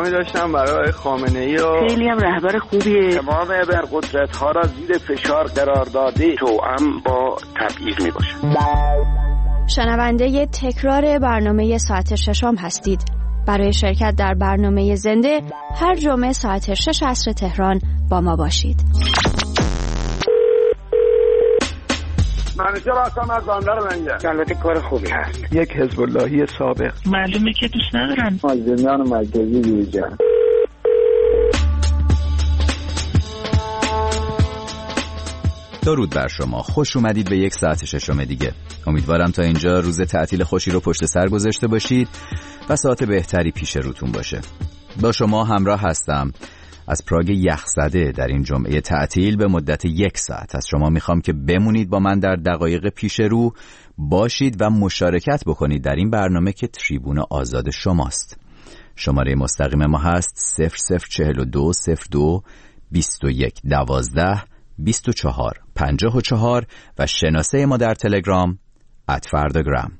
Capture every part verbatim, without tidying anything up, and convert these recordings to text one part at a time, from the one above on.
پیغامی داشتم برای خامنه‌ای و خیلی هم رهبر خوبیه. تمام ابرقدرت‌ها را زیر فشار قرار داده توأم با تبعیض میباشه. شنونده تکرار برنامه ساعت ششم هستید. برای شرکت در برنامه زنده هر جمعه ساعت شش عصر تهران با ما باشید. منیجر هستم از بندر منگه. البته کار خوبی هست. یک حزب اللهی سابق. معلومه که دوست ندارن. مازندران مرکزی جوجان. درود بر شما، خوش اومدید به یک ساعت ششم دیگه. امیدوارم تا اینجا روز تعطیل خوشی رو پشت سر گذاشته باشید و ساعت بهتری پیش روتون باشه. با شما همراه هستم از پراگ یخزده در این جمعه تعطیل به مدت یک ساعت. از شما میخوام که بمونید با من در دقایق پیش رو باشید و مشارکت بکنید در این برنامه که تریبون آزاد شماست. شماره مستقیم ما هست صفر صفر چهل و دو صفر دو بیست و یک دوازده بیست و چهار پنجاه و چهار و شناسه ما در تلگرام ات فرداگرام.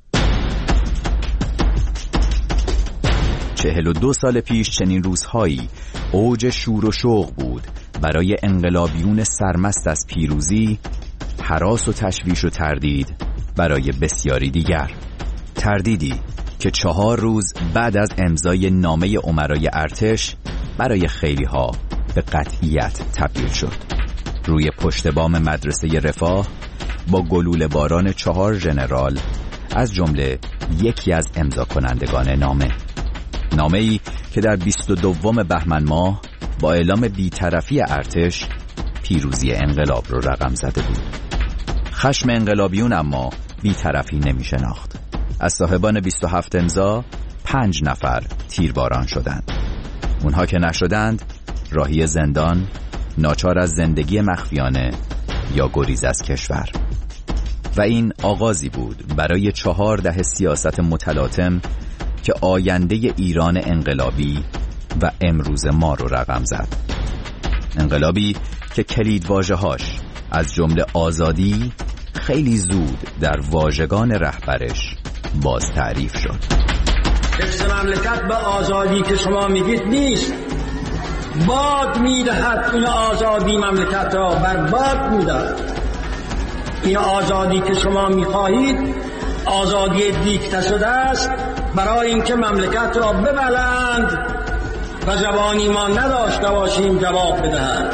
چهل و دو سال پیش چنین روزهایی اوج شور و شوق بود برای انقلابیون سرمست از پیروزی، هراس و تشویش و تردید برای بسیاری دیگر. تردیدی که چهار روز بعد از امضای نامه امرای ارتش برای خیلی ها به قطعیت تبدیل شد. روی پشت بام مدرسه رفاه با گلوله باران چهار ژنرال، از جمله یکی از امضا کنندگان نامه نامه‌ای که در بیست و دوم بهمن ماه با اعلام بی‌طرفی ارتش پیروزی انقلاب رو رقم زده بود. خشم انقلابیون اما بی‌طرفی نمی شناخت. از صاحبان بیست و هفت امضا پنج نفر تیرباران شدند. اونها که نشدند راهی زندان، ناچار از زندگی مخفیانه یا گریز از کشور. و این آغازی بود برای چهار دهه سیاست متلاطم که آینده ایران انقلابی و امروز ما رو رقم زد. انقلابی که کلیدواژه‌هاش از جمله آزادی خیلی زود در واژگان رهبرش باز تعریف شد. حفظ مملکت به آزادی که شما میگید نیست، باد میدهد. این آزادی مملکت را برباد میدهد. این آزادی که شما میخواهید آزادی دیکته شده است برای اینکه مملکت را ببلند و جوانی ما نداشته باشیم جواب بدهند.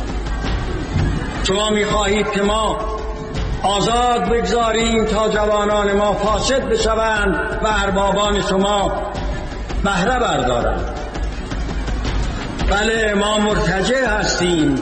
شما میخواهید که ما آزاد بگذاریم تا جوانان ما فاسد بشوند و اربابان شما بهره بردارند. بله، ما مرتجع هستیم،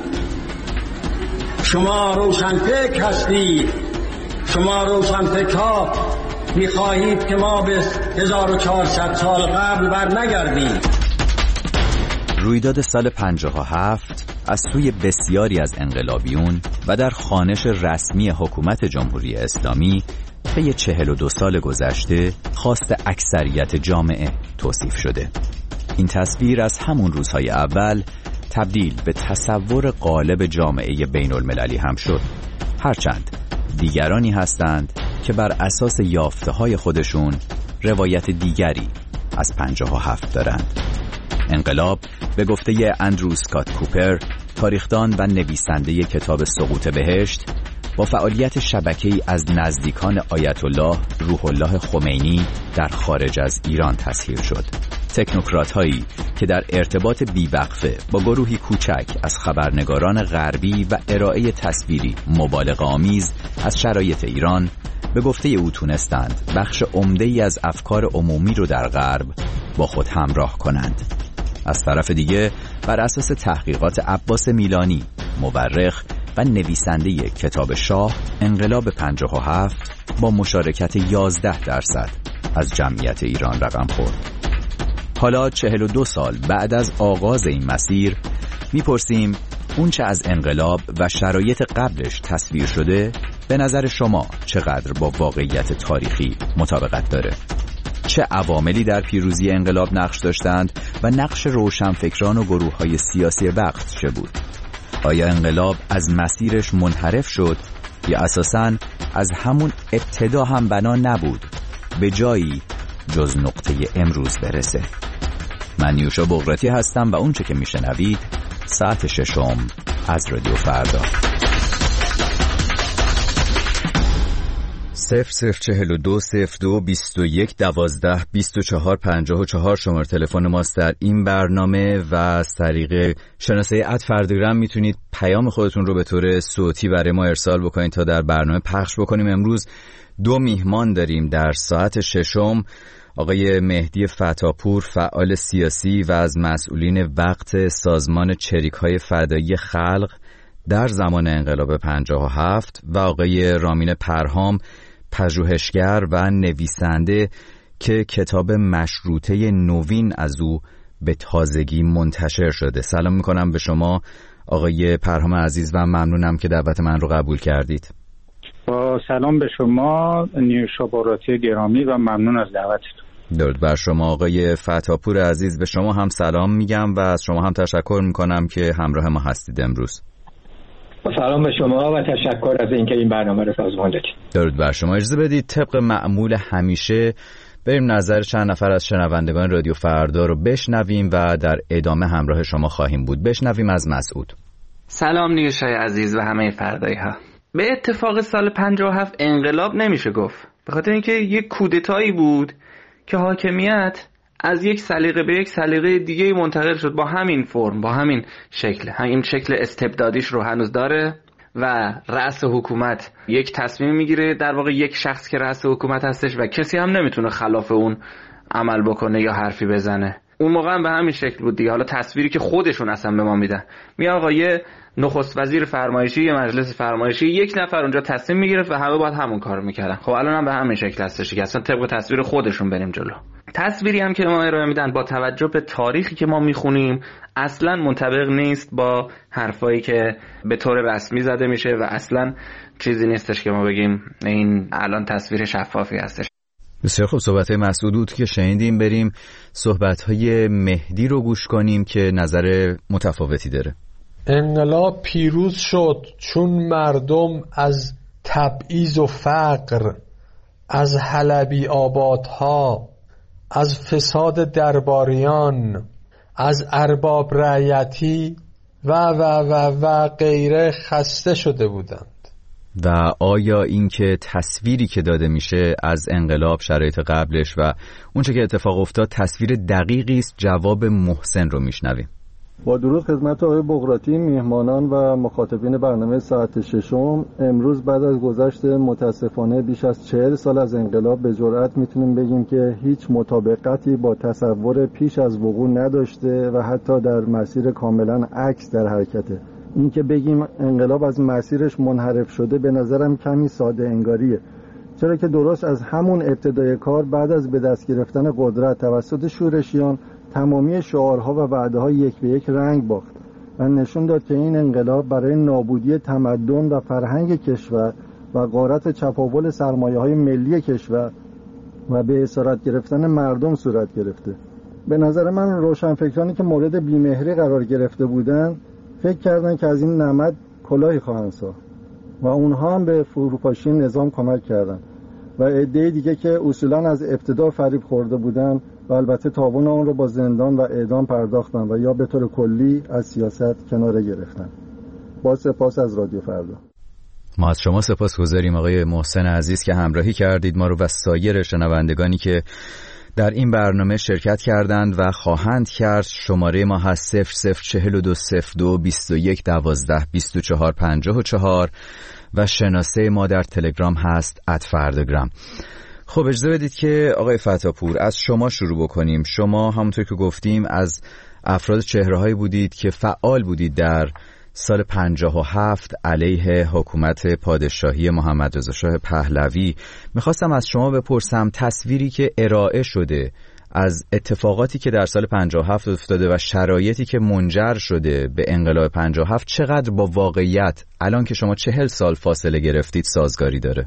شما روشنفکر هستید. شما روشنفکرها میخواهید که ما به هزار و چهارصد سال قبل بر نگردیم. رویداد سال پنجاه و هفت از سوی بسیاری از انقلابیون و در خوانش رسمی حکومت جمهوری اسلامی طی چهل و دو سال گذشته خواست اکثریت جامعه توصیف شده. این تصویر از همون روزهای اول تبدیل به تصور غالب جامعه بین المللی هم شد، هرچند دیگرانی هستند که بر اساس یافته‌های خودشون روایت دیگری از پنجاه و هفت دارند. انقلاب به گفته اندرو اسکات کوپر، تاریخدان و نویسنده کتاب سقوط بهشت، با فعالیت شبکه‌ای از نزدیکان آیت الله روح الله خمینی در خارج از ایران تسخیر شد. تکنوکرات هایی که در ارتباط بیوقفه با گروهی کوچک از خبرنگاران غربی و ارائه تصویری مبالغه آمیز از شرایط ایران، به گفته او تونستند بخش عمده‌ای از افکار عمومی رو در غرب با خود همراه کنند. از طرف دیگه بر اساس تحقیقات عباس میلانی، مورخ و نویسنده کتاب شاه، انقلاب پنجاه و هفت با مشارکت یازده درصد از جمعیت ایران رقم خورد. حالا چهل و دو سال بعد از آغاز این مسیر میپرسیم اون چه از انقلاب و شرایط قبلش تصویر شده به نظر شما چقدر با واقعیت تاریخی مطابقت داره؟ چه عواملی در پیروزی انقلاب نقش داشتند و نقش روشنفکران و گروه‌های سیاسی وقت چه بود؟ آیا انقلاب از مسیرش منحرف شد یا اساساً از همون ابتدا هم بنا نبود به جایی جز نقطه امروز برسه؟ من نیوشا بغراتی هستم و اون چه که میشنوید ساعت ششم از رادیو فردا. صفر صفر چهل و دو صفر دو بیست و یک دوازده بیست و چهار پنجاه و چهار شماره تلفن ماست در این برنامه و از طریق شناسه ات فردگرام میتونید پیام خودتون رو به طور صوتی برای ما ارسال بکنید تا در برنامه پخش بکنیم. امروز دو میهمان داریم در ساعت ششم، آقای مهدی فتاپور فعال سیاسی و از مسئولین وقت سازمان چریک‌های فدایی خلق در زمان انقلاب پنجاه و هفت و آقای رامین پرهام پژوهشگر و نویسنده که کتاب مشروطه نوین از او به تازگی منتشر شده. سلام میکنم به شما آقای پرهام عزیز و ممنونم که دعوت من رو قبول کردید. با سلام به شما نیوشا بغراتی گرامی و ممنون از دعوتتون. درود بر شما آقای فتاپور عزیز. به شما هم سلام میگم و از شما هم تشکر میکنم که همراه ما هستید امروز. سلام به شما و تشکر از اینکه این برنامه رو سازمان دادید. درود بر شما. اجازه بدید طبق معمول همیشه بریم نظر چند نفر از شنوندگان رادیو فردا رو بشنویم و در ادامه همراه شما خواهیم بود. بشنویم از مسعود. سلام نیوشای عزیز و همه فردایی ها. به اتفاق سال پنجاه و هفت انقلاب نمیشه گفت، به خاطر اینکه یک کودتایی بود که حاکمیت از یک سلیقه به یک سلیقه دیگه منتقل شد با همین فرم، با همین شکل، همین شکل استبدادیش رو هنوز داره و رأس حکومت یک تصمیم میگیره، در واقع یک شخص که رأس حکومت هستش و کسی هم نمیتونه خلاف اون عمل بکنه یا حرفی بزنه. اون موقع هم به همین شکل بود دیگه. حالا تصویری که خودشون اصلا به ما میدن، می آقا یه نخست وزیر فرمایشی، یه مجلس فرمایشی، یک نفر اونجا تصمیم میگیره و همه باید همون کارو میکردن. خب الان هم به همین شکل هستش که اصلا طبق تصویر خودشون بریم جلو. تصویری هم که ما ارائه میدن با توجه به تاریخی که ما میخونیم اصلا منطبق نیست با حرفایی که به طور رسمی زده میشه و اصلا چیزی نیستش که ما بگیم این الان تصویر شفافی هستش. بسیار خوب، صحبت‌های مسعود بود که شنیدیم. بریم صحبت‌های مهدی رو گوش کنیم که نظر متفاوتی داره. انقلاب پیروز شد چون مردم از تبعیض و فقر، از حلبی آبادها، از فساد درباریان، از ارباب رعیتی و و و و غیره خسته شده بودند. و آیا این که تصویری که داده میشه از انقلاب، شرایط قبلش و اونچه که اتفاق افتاد تصویر دقیقی است؟ جواب محسن رو میشنویم. با درود خدمت آقای بغراتی، میهمانان و مخاطبین برنامه ساعت ششم. امروز بعد از گذشت متاسفانه بیش از چهل سال از انقلاب به جرئت میتونیم بگیم که هیچ مطابقتی با تصور پیش از وقوع نداشته و حتی در مسیر کاملا عکس در حرکته. این که بگیم انقلاب از مسیرش منحرف شده به نظرم کمی ساده انگاریه، چرا که درست از همون ابتدای کار بعد از به دست گرفتن قدرت توسط شورشیان تمامی شعارها و وعده‌ها یک به یک رنگ باخت و نشون داد که این انقلاب برای نابودی تمدن و فرهنگ کشور و غارت چپاول سرمایه‌های ملی کشور و به اسارت گرفتن مردم صورت گرفته. به نظر من روشنفکرانی که مورد بیمهری قرار گرفته بودند فکر کردن که از این نمد کلاهی خواهند ساخت و اونها هم به فروپاشی نظام کمک کردند و عده دیگه که اصولا از ابتدا فریب خورده بودن و البته تاوان اون رو با زندان و اعدام پرداختن و یا به طور کلی از سیاست کناره گرفتن. با سپاس از رادیو فردا. ما از شما سپاسگزاریم آقای محسن عزیز که همراهی کردید ما رو و سایر شنوندگانی که در این برنامه شرکت کردند و خواهند کرد. شماره ما هست صفر صفر چهل و دو صفر دو بیست و یک دوازده بیست و چهار پنجاه و چهار و شناسه ما در تلگرام هست ات فردگرام. خب اجازه بدید که آقای فتاپور از شما شروع بکنیم. شما همونطور که گفتیم از افراد چهره‌هایی بودید که فعال بودید در سال پنجاه و هفت علیه حکومت پادشاهی محمد رضا شاه پهلوی. میخواستم از شما بپرسم تصویری که ارائه شده از اتفاقاتی که در سال پنجاه و هفت افتاده و شرایطی که منجر شده به انقلاب پنجاه و هفت چقدر با واقعیت الان که شما چهل سال فاصله گرفتید سازگاری داره؟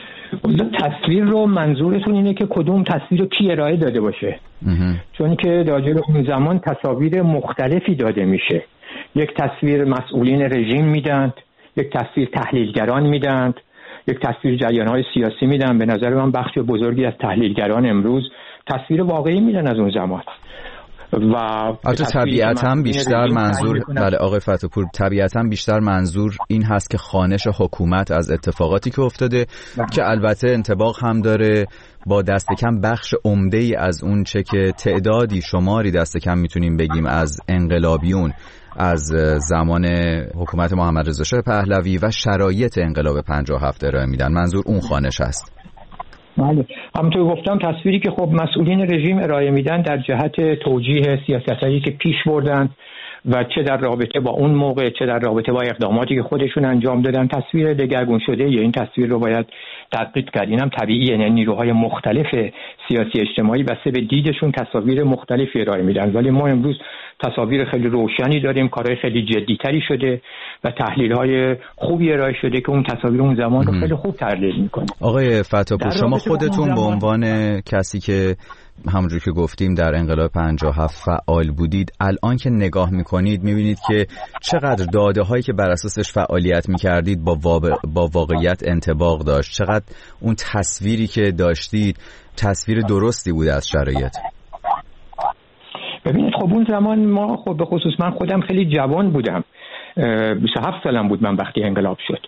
تصویر رو منظورتون اینه که کدوم تصویر کی ارائه داده باشه؟ چون که راجع به اون زمان تصاویر مختلفی داده میشه. یک تصویر مسئولین رژیم میدند، یک تصویر تحلیلگران میدند، یک تصویر جریان‌های سیاسی میدن. به نظر من بخش بزرگی از تحلیلگران امروز تصویر واقعی میدن از اون زمان. و البته طبیعتاً بیشتر منظور بله آقای فتح‌پور طبیعتاً بیشتر منظور این هست که خوانش حکومت از اتفاقاتی که افتاده بله. که البته انطباق هم داره با دست کم بخش عمده‌ای از اون چه که تعدادی شماری دست کم میتونیم بگیم از انقلابیون از زمان حکومت محمد رضا شاه پهلوی و شرایط انقلاب پنجاه و هفت ارائه میدن. منظور اون خوانش است. بله همونطور گفتم تصویری که خب مسئولین رژیم ارائه میدن در جهت توجیه سیاستایی که پیش بردن و چه در رابطه با اون موقع چه در رابطه با اقداماتی که خودشون انجام دادن تصویر دگرگون شده یا این تصویر رو باید تدقیق کرد. اینم طبیعیه، یعنی نیروهای مختلف سیاسی اجتماعی بسته به دیدشون تصاویر مختلفی ارائه میدن، ولی ما امروز تصاویر خیلی روشنی داریم، کارهای خیلی جدی‌تری شده و تحلیل‌های خوبی ارائه شده که اون تصاویر اون زمان رو خیلی خوب تحلیل می‌کنه. آقای فتح‌پور شما خودتون به عنوان کسی که همونجور که گفتیم در انقلاب پنجاه و هفت فعال بودید، الان که نگاه میکنید میبینید که چقدر داده هایی که بر اساسش فعالیت میکردید با, واقع... با واقعیت انطباق داشت، چقدر اون تصویری که داشتید تصویر درستی بود از شرایط. ببینید خب اون زمان ما خب به خصوص من خودم خیلی جوان بودم، بیست و هفت سالم بود من وقتی انقلاب شد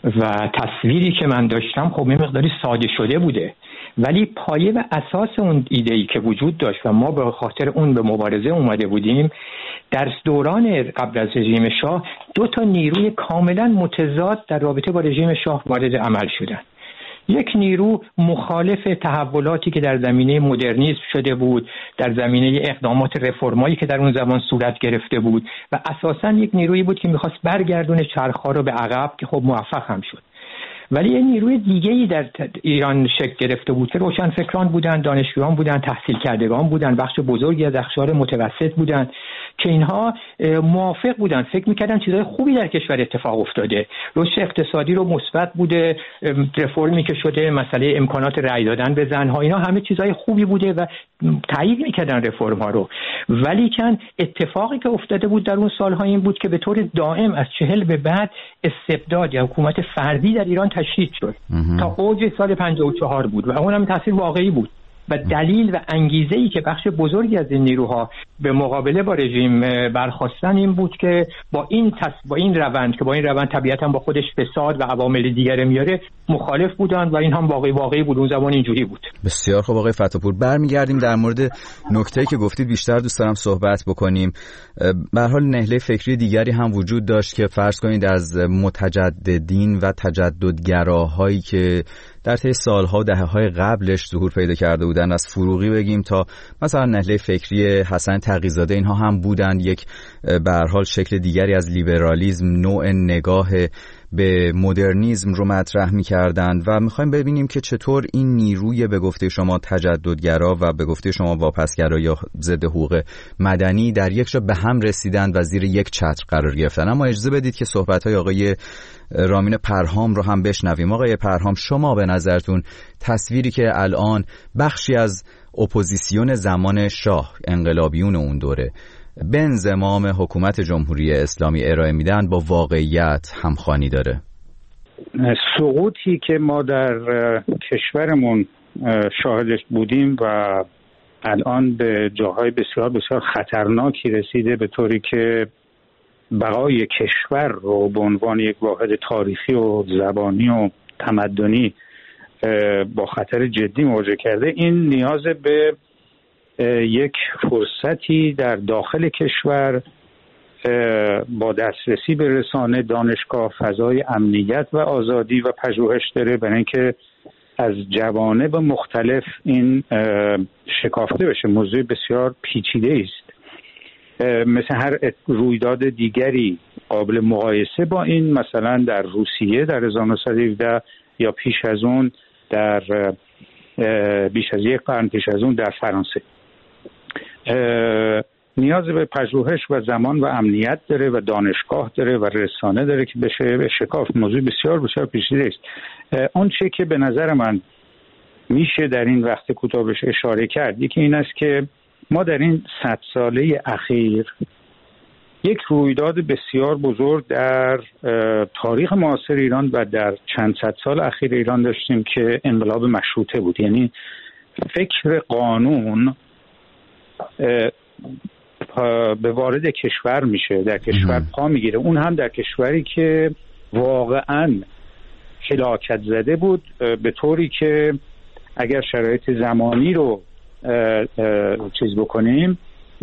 و تصویری که من داشتم خب یه مقداری ساده شده بوده، ولی پایه و اساس اون ایده‌ای که وجود داشت و ما به خاطر اون به مبارزه اومده بودیم، در دوران قبل از رژیم شاه دو تا نیروی کاملا متضاد در رابطه با رژیم شاه وارد عمل شدن. یک نیرو مخالف تحولاتی که در زمینه مدرنیسم شده بود، در زمینه اقدامات رفرمایی که در اون زمان صورت گرفته بود و اساساً یک نیرویی بود که می‌خواست برگردونه چرخ‌ها رو به عقب که خب موفق هم شد. ولی یه نیروی دیگه‌ای در ایران شکل گرفته بود که روشنفکران بودن، دانشجویان بودن، تحصیل کردگان بودن، بخش بزرگی از اقشار متوسط بودن که اینها موافق بودن، فکر می‌کردن چیزای خوبی در کشور اتفاق افتاده، رشد اقتصادی رو مثبت بوده، رفرمی که شده، مسئله امکانات رأی دادن به زن‌ها، اینا همه چیزای خوبی بوده و تایید می‌کردن رفرم‌ها رو. ولی کن اتفاقی که افتاده بود در اون سال‌ها این بود که به طور دائم از چهل به بعد استبداد یا حکومت فردی در ایران تشدید شد تا اوج سال پنجاه و چهار بود و اونم تاثیر واقعی بود و دلیل و انگیزه‌ای که بخش بزرگی از این نیروها به مقابله با رژیم برخاستن این بود که با این تص... با این روند که با این روند طبیعتاً با خودش فساد و عوامل دیگه میاره مخالف بودن و این هم واقعی واقعی بود، اون زمان اینجوری بود. بسیار خوب آقای فتح‌پور، برمیگردیم در مورد نکته‌ای که گفتید بیشتر دوست دارم صحبت بکنیم. به هر حال نهله فکری دیگری هم وجود داشت که فرض کنید از متجددین و تجددگراهایی که در طی سالها و دهه‌های قبلش ظهور پیدا کرده بودن، از فروغی بگیم تا مثلا نهله فکری حسن تقی‌زاده، اینها هم بودن یک به هر حال شکل دیگری از لیبرالیسم، نوع نگاه به مدرنیسم رو مطرح می‌کردند و می‌خوایم ببینیم که چطور این نیروی به گفته شما تجددگرا و به گفته شما واپسگرا یا ضد حقوق مدنی در یک جا به هم رسیدند و زیر یک چتر قرار گرفتن. اما اجازه بدید که صحبت‌های آقای رامین پرهام رو هم بشنویم. آقای پرهام، شما به نظرتون تصویری که الان بخشی از اپوزیسیون زمان شاه، انقلابیون اون دوره، به انضمام حکومت جمهوری اسلامی ارائه میدن با واقعیت همخوانی داره؟ سقوطی که ما در کشورمون شاهدش بودیم و الان به جاهای بسیار بسیار خطرناکی رسیده، به طوری که بقای کشور رو به عنوان یک واحد تاریخی و زبانی و تمدنی با خطر جدی مواجه کرده، این نیاز به یک فرصتی در داخل کشور با دسترسی به رسانه، دانشگاه، فضای امنیت و آزادی و پژوهش داره، برای اینکه از جوانب مختلف این شکافته بشه. موضوع بسیار پیچیده است، مثل هر رویداد دیگری قابل مقایسه با این، مثلا در روسیه در هزار و نهصد و هفده یا پیش از اون در بیش از یک قرن پیش از اون در فرانسه. نیاز به پژوهش و زمان و امنیت داره و دانشگاه داره و رسانه داره که بشه به شکاف. موضوع بسیار بسیار پیچیده است. اون چه که به نظر من میشه در این وقت کوتاهش اشاره کرد، یکی این است که ما در این صد ساله اخیر یک رویداد بسیار بزرگ در تاریخ معاصر ایران و در چند صد سال اخیر ایران داشتیم که انقلاب مشروطه بود. یعنی فکر قانون به وارد کشور میشه، در کشور پا میگیره، اون هم در کشوری که واقعا هلاکت زده بود، به طوری که اگر شرایط زمانی رو چیز بکنیم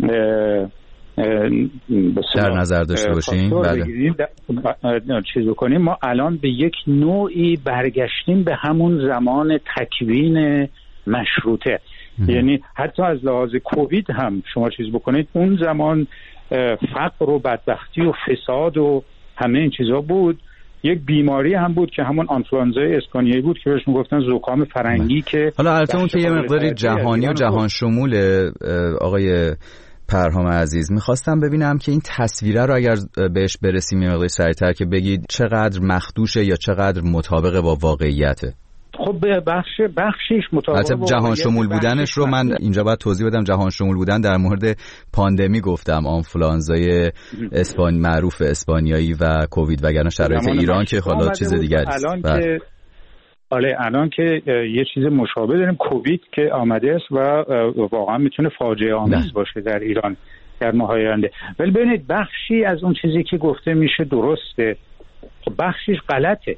در نظر داشته باشیم، بله چیز بکنیم، ما الان به یک نوعی برگشتیم به همون زمان تکوین مشروطه. یعنی حتی از لحاظ کووید هم شما چیز بکنید، اون زمان فقر و بدبختی و فساد و همه این چیزا بود. یک بیماری هم بود که همون آنفلوانزای اسپانیایی بود که بهش میگفتن زکام فرنگی. که حالا البته اون که یه مقداری جهانی و جهان شمول آقای پرهام عزیز، میخواستم ببینم که این تصویره رو اگر بهش برسیم یه مقداری سریعتر که بگید چقدر مخدوشه یا چقدر مطابق با واقعیته. خب بخش بخشیش مطابق با جهان شمول بودنش رو من اینجا باید توضیح بدم. جهان شمول بودن در مورد پاندمی گفتم، آنفلوانزای اسپانی معروف اسپانیایی و کووید، وگرنه شرایط ایران که حالا چیز دیگری است. الان که آله الان که یه چیز مشابه داریم، کووید که آمده است و واقعا میتونه فاجعه آمیز باشه در ایران در ماهای آینده. ولی ببینید بخشی از اون چیزی که گفته میشه درسته، بخشیش غلطه.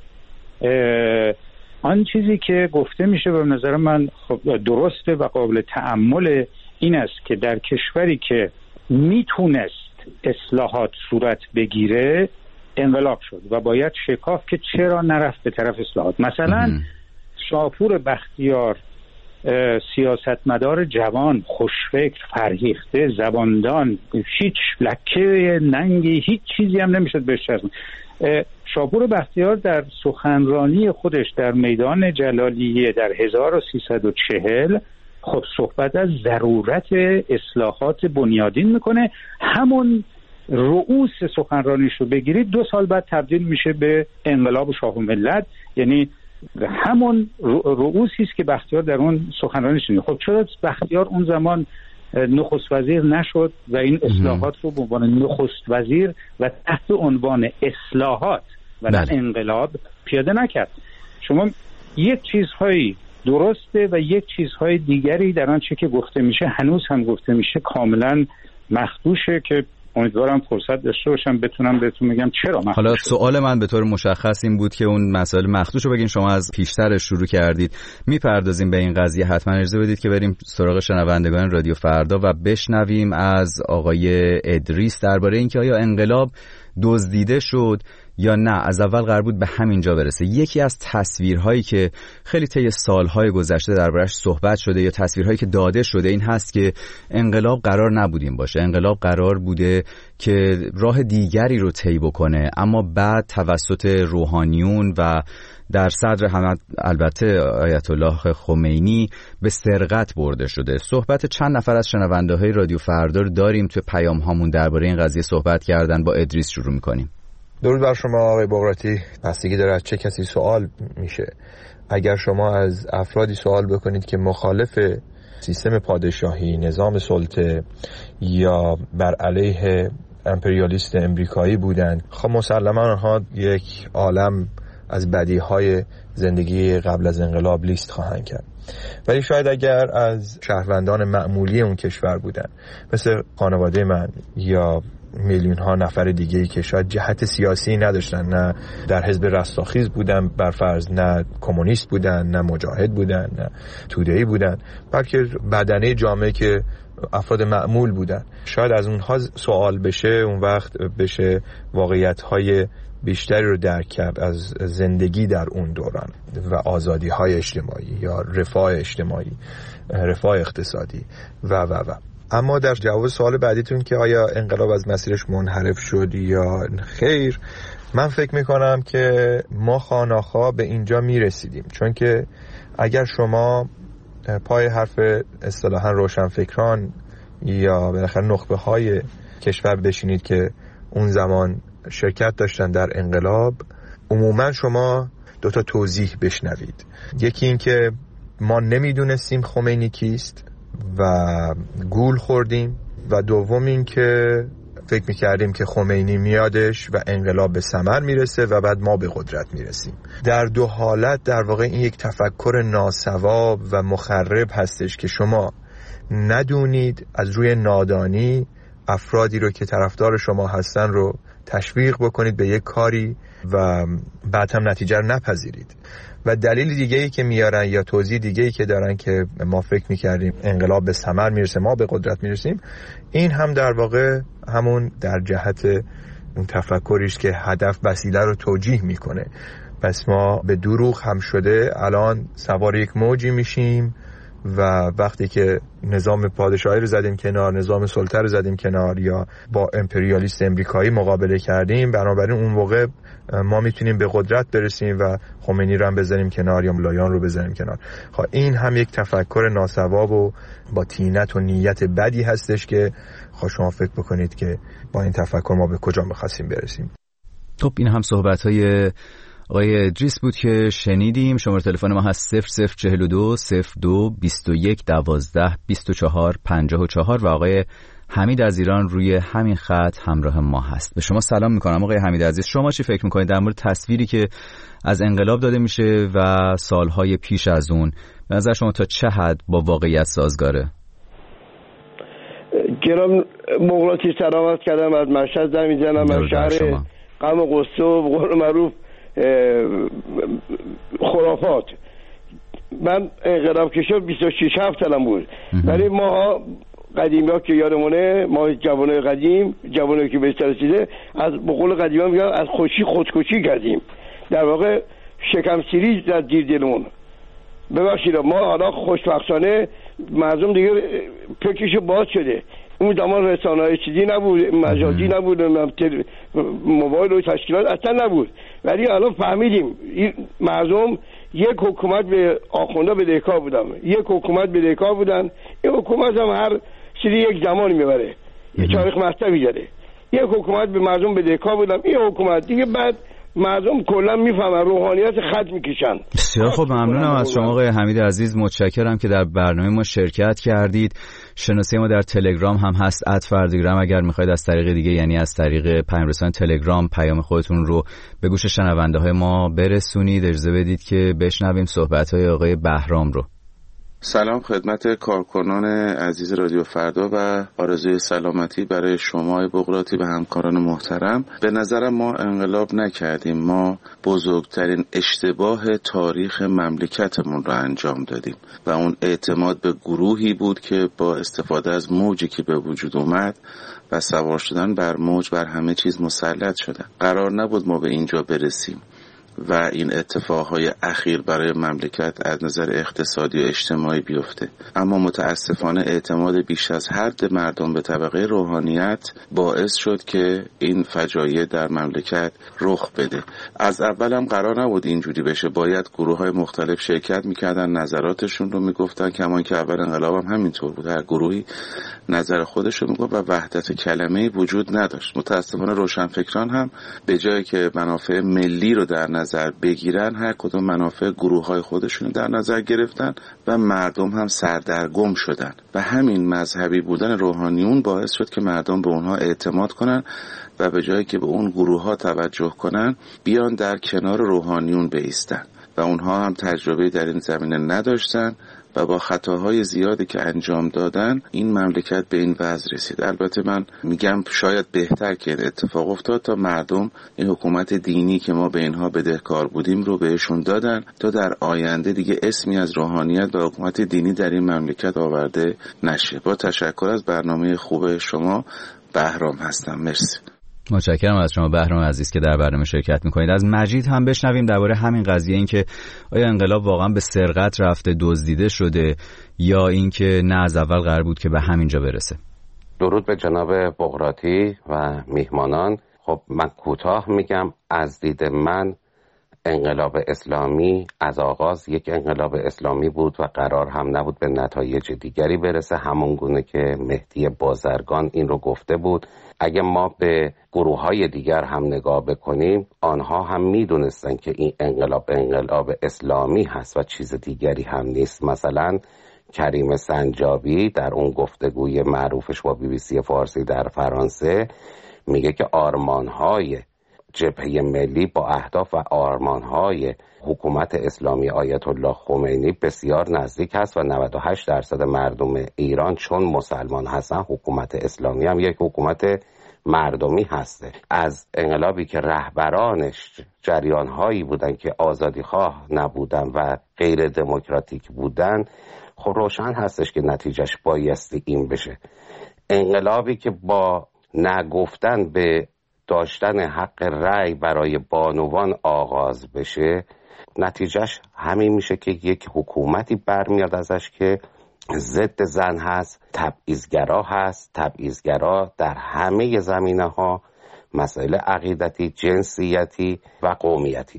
آن چیزی که گفته میشه به نظر من خب درسته و قابل تأمل این است که در کشوری که میتونست اصلاحات صورت بگیره انقلاب شد و باید شکاف که چرا نرفت به طرف اصلاحات. مثلا شاپور بختیار، سیاستمدار جوان، خوشفکر، فرهیخته، زباندان، هیچ لکه ننگی، هیچ چیزی هم نمیشد بهش چسبون. شاپور بختیار در سخنرانی خودش در میدان جلالیه در هزار و سیصد و چهل خب صحبت از ضرورت اصلاحات بنیادین میکنه. همون رؤوس سخنرانیش رو بگیرید دو سال بعد تبدیل میشه به انقلاب شاه و ملت. یعنی همون رؤوسی است که بختیار در اون سخنرانیش میگه. خب چرا بختیار اون زمان نخست وزیر نشد و این اصلاحات رو به عنوان نخست وزیر و تحت عنوان اصلاحات و نه انقلاب پیاده نکرد؟ شما یک چیزهایی درسته و یک چیزهای دیگری در آنچه که گفته میشه هنوز هم گفته میشه کاملا مخدوشه که امیدوارم فرصت داشته باشم بتونم بهتون بگم چرا مخدوش. حالا سوال من به طور مشخص این بود که اون مسائل مخدوش رو بگین، شما از پیشترش شروع کردید، میپردازیم به این قضیه. حتما اجازه بدید که بریم سراغ شنوندگان رادیو فردا و بشنویم از آقای ادریس درباره اینکه آیا انقلاب دزدیده شد یا نه، از اول قرار بود به همینجا برسه. یکی از تصویرهایی که خیلی طی سالهای گذشته دربارش صحبت شده یا تصویرهایی که داده شده این هست که انقلاب قرار نبودیم باشه، انقلاب قرار بوده که راه دیگری رو طی بکنه، اما بعد توسط روحانیون و در صدر همه البته آیت الله خمینی به سرقت برده شده. صحبت چند نفر از شنونده های رادیو فردا رو داریم، توی پیام هامون درباره این قضیه صحبت کردن. با ادریس شروع میکنیم. درود بر شما آقای بغراتی. بستگی داره از چه کسی سوال میشه. اگر شما از افرادی سوال بکنید که مخالف سیستم پادشاهی، نظام سلطه یا بر علیه امپریالیست امریکایی بودن، خب مسلما آنها یک عالم از بدیهای زندگی قبل از انقلاب لیست خواهند کرد. ولی شاید اگر از شهروندان معمولی اون کشور بودن، مثل خانواده من یا میلیون ها نفر دیگه‌ای که شاید جهت سیاسی نداشتن، نه در حزب رستاخیز بودن برفرض، نه کمونیست بودن، نه مجاهد بودن، نه توده‌ای بودن، بلکه بدنه جامعه که افراد معمول بودن، شاید از اونها سوال بشه، اون وقت بشه واقعیت‌های بیشتری رو درک کرد از زندگی در اون دوران و آزادی‌های اجتماعی یا رفاه اجتماعی، رفاه اقتصادی و و و اما در جواب سوال بعدیتون که آیا انقلاب از مسیرش منحرف شد یا خیر، من فکر میکنم که ما خواه‌ناخواه به اینجا میرسیدیم. چون که اگر شما پای حرف اصطلاحاً روشنفکران یا بالاخره نخبه های کشور بشینید که اون زمان شرکت داشتن در انقلاب، عموما شما دوتا توضیح بشنوید. یکی این که ما نمیدونستیم خمینی کیست و گول خوردیم، و دوم این که فکر میکردیم که خمینی میادش و انقلاب به ثمر میرسه و بعد ما به قدرت میرسیم. در دو حالت در واقع این یک تفکر ناصواب و مخرب هستش که شما ندونید، از روی نادانی افرادی رو که طرفدار شما هستن رو تشویق بکنید به یک کاری و بعد هم نتیجه رو نپذیرید. و دلیل دیگه ای که میارن یا توضیح دیگه ای که دارن که ما فکر میکردیم انقلاب به ثمر میرسه، ما به قدرت میرسیم، این هم در واقع همون در جهت اون تفکریش که هدف وسیله رو توجیه میکنه. پس ما به دروغ هم شده الان سوار یک موجی میشیم و وقتی که نظام پادشاهی رو زدیم کنار، نظام سلطه رو زدیم کنار یا با امپریالیست امریکایی مقابله کردیم، بنابراین اون موقع ما میتونیم به قدرت برسیم و خمینی رو هم بذاریم کنار یا ملایان رو بذاریم کنار. خب این هم یک تفکر ناسواب و با طینت و نیت بدی هستش که خب شما فکر بکنید که با این تفکر ما به کجا می‌خواستیم برسیم. خب این هم صحبت‌های آقای ادریس بود که شنیدیم. شماره تلفن ما هست صفر صفر چهل و دو صفر دو بیست و یک دوازده بیست و چهار پنجاه و چهار و آقای حمید از ایران روی همین خط همراه ما هست. به شما سلام میکنم آقای حمید عزیز. شما چی فکر میکنید در مورد تصویری که از انقلاب داده میشه و سالهای پیش از اون؟ به نظر شما تا چه حد با واقعیت سازگاره؟ گرام مغراتی سلامت کردم، از مشهد زنگ میزنم، از شهر قم و قصه و قول معروف خرافات. من انقلاب که شد بیست و شش هفت سالم بود، ولی ما قدیمی ها که یادمونه، ما جوانای قدیم، جوانایی که بهتر رسیده، از بقول قدیمی ها میگن از خوشی خودکشی کردیم. در واقع شکم سیری در دیر دلمون. ببخشید ما حالا خوشبختانه مردم دیگه فکرشو باز شده. اون زمان رسانه‌های چیزی نبود، مجازی نبود، موبایل و تشکیلات اصلا نبود، ولی الان فهمیدیم مردم یک حکومت به آخونده بدهکار بودن، یک حکومت بدهکار بودن. این حکومت هم هر چیزی یک زمانی میبره، یه تاریخ مستوی داره. یک حکومت به مردم بدهکار بودن، این حکومت دیگه بعد مردم کلا میفهمن، روحانیت خط میکشن. بسیار خب، ممنونم از شما آقای حمید عزیز، متشکرم که در برنامه ما شرکت کردید. شناسه ما در تلگرام هم هست ات فردگرام، اگر میخواید از طریق دیگه، یعنی از طریق پیام رسان تلگرام، پیام خودتون رو به گوش شنونده های ما برسونید. اجازه بدید که بشنویم صحبت های آقای بهرام رو. سلام خدمت کارکنان عزیز رادیو فردا و آرزوی سلامتی برای شما بغراتی و همکاران محترم. به نظرم ما انقلاب نکردیم، ما بزرگترین اشتباه تاریخ مملکتمون رو انجام دادیم و اون اعتماد به گروهی بود که با استفاده از موجی که به وجود اومد و سوار شدن بر موج بر همه چیز مسلط شدن. قرار نبود ما به اینجا برسیم و این اتفاقهای اخیر برای مملکت از نظر اقتصادی و اجتماعی بیفته. اما متاسفانه اعتماد بیش از حد مردم به طبقه روحانیت باعث شد که این فجایع در مملکت رخ بده. از اول هم قرار نبود اینجوری بشه، باید گروه های مختلف شرکت میکردن، نظراتشون رو میگفتن، کمان که اول انقلاب هم همینطور بود، هر گروهی نظر خودش رو میگفت و وحدت کلمه‌ای وجود نداشت. متاسفانه روشنفکران هم به جایی که منافع ملی رو در نظر بگیرن، هر کدوم منافع گروه‌های خودشون در نظر گرفتن و مردم هم سردرگم شدن و همین مذهبی بودن روحانیون باعث شد که مردم به اونها اعتماد کنن و به جایی که به اون گروه‌ها توجه کنن بیان در کنار روحانیون بایستن و اونها هم تجربه در این زمینه نداشتن و با خطاهای زیادی که انجام دادن این مملکت به این وضع رسید. البته من میگم شاید بهتر که این اتفاق افتاد تا مردم این حکومت دینی که ما به اینها بدهکار بودیم رو بهشون دادن تا در آینده دیگه اسمی از روحانیت و حکومت دینی در این مملکت آورده نشه. با تشکر از برنامه خوب شما، بهرام هستم. مرسی. متشکرم از شما بهرام عزیز که در برنامه شرکت میکنید. از مجید هم بشنویم درباره همین قضیه، این که آیا انقلاب واقعا به سرقت رفته، دزدیده شده، یا اینکه نه از اول قرار بود که به همینجا برسه. درود به جناب بغراتی و میهمانان. خب من کوتاه میگم، از دید من انقلاب اسلامی از آغاز یک انقلاب اسلامی بود و قرار هم نبود به نتایج دیگری برسه، همون گونه که مهدی بازرگان این رو گفته بود. اگه ما به گروه های دیگر هم نگاه بکنیم، آنها هم میدونستن که این انقلاب انقلاب اسلامی هست و چیز دیگری هم نیست. مثلا کریم سنجابی در اون گفتگوی معروفش با بی بی سی فارسی در فرانسه میگه که آرمانهای جبهه ملی با اهداف و آرمانهای حکومت اسلامی آیت الله خمینی بسیار نزدیک است و نود و هشت درصد مردم ایران چون مسلمان هستن، حکومت اسلامی هم یک حکومت مردمی هسته. از انقلابی که رهبرانش جریانهایی بودن که آزادیخواه نبودن و غیر دموکراتیک بودن، خب روشن هستش که نتیجهش بایستی این بشه. انقلابی که با نگفتن به داشتن حق رأی برای بانوان آغاز بشه، نتیجهش همین میشه که یک حکومتی برمیاد ازش که ضد زن هست، تبعیضگرا هست، تبعیضگرا در همه زمینه‌ها، مسائل عقیدتی، جنسیتی و قومیتی.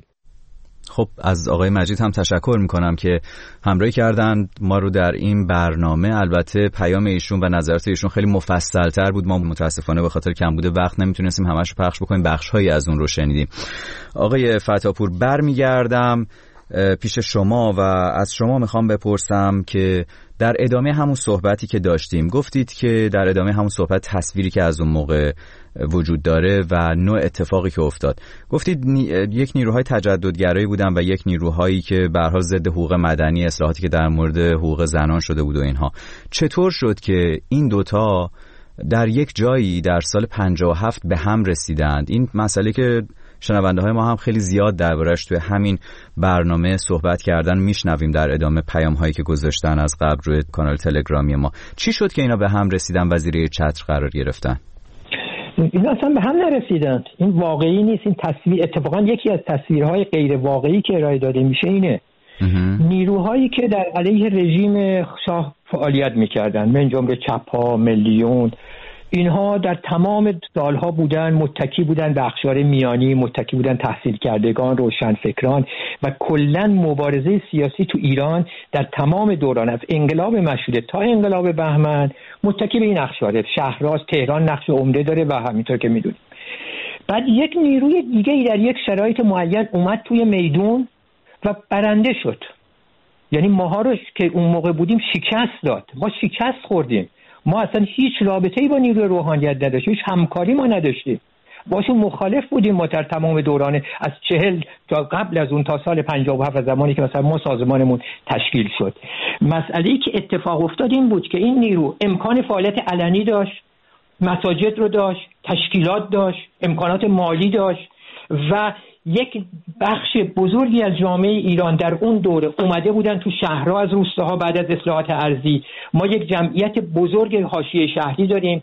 خب از آقای مجید هم تشکر میکنم که همراهی کردن ما رو در این برنامه. البته پیام ایشون و نظرات ایشون خیلی مفصل تر بود، ما متاسفانه به خاطر کمبود وقت نمیتونستیم همش رو پخش بکنیم، بخش‌هایی از اون رو شنیدیم. آقای فتاپور برمیگردم پیش شما و از شما میخوام بپرسم که در ادامه همون صحبتی که داشتیم گفتید که در ادامه همون صحبت تصویری که از اون موقع وجود داره و نوع اتفاقی که افتاد، گفتید نی... یک نیروهای تجددگرایی بودن و یک نیروهایی که به هر حال ضد حقوق مدنی، اصلاحاتی که در مورد حقوق زنان شده بود و اینها. چطور شد که این دوتا در یک جایی در سال پنجاه و هفت به هم رسیدند؟ این مسئله که شنونده های ما هم خیلی زیاد دربارش توی همین برنامه صحبت کردن، میشنویم در ادامه پیام هایی که گذاشتن از قبل روی کانال تلگرامی ما. چی شد که اینا به هم رسیدن و زیر یه چتر قرار گرفتن؟ اینا اصلا به هم نرسیدن. این واقعی نیست. این تصویر اتفاقا یکی از تصویرهای غیر واقعی که ارائه داده میشه اینه. نیروهایی که در علیه رژیم شاه فعالیت میکردن، من جمله چپ‌ها، ملیون، اینها در تمام سالها بودن متکی بودن به اقشار میانی، متکی بودن تحصیل کردگان، روشنفکران و کلا مبارزه سیاسی تو ایران در تمام دوران از انقلاب مشروطه تا انقلاب بهمن متکی به این اقشار. شهرراز تهران نقش عمده داره و همینطور که میدونید. بعد یک نیروی دیگه ای در یک شرایط معین اومد توی میدون و برنده شد. یعنی ماها رو که اون موقع بودیم شکست داد. ما شکست خوردیم. ما اصلا هیچ رابطه‌ای با نیروی روحانیت نداشتیم، هیچ همکاری ما نداشتیم، باشون مخالف بودیم. ما در تمام دوران از چهل تا قبل از اون تا سال پنجاه و هفت زمانی که مثلا ما سازمانمون تشکیل شد، مسئله‌ای که اتفاق افتاد این بود که این نیرو امکان فعالیت علنی داشت، مساجد رو داشت، تشکیلات داشت، امکانات مالی داشت و یک بخش بزرگی از جامعه ایران در اون دوره اومده بودن تو شهرها از روستاها بعد از اصلاحات ارضی. ما یک جمعیت بزرگ حاشیه شهری داریم.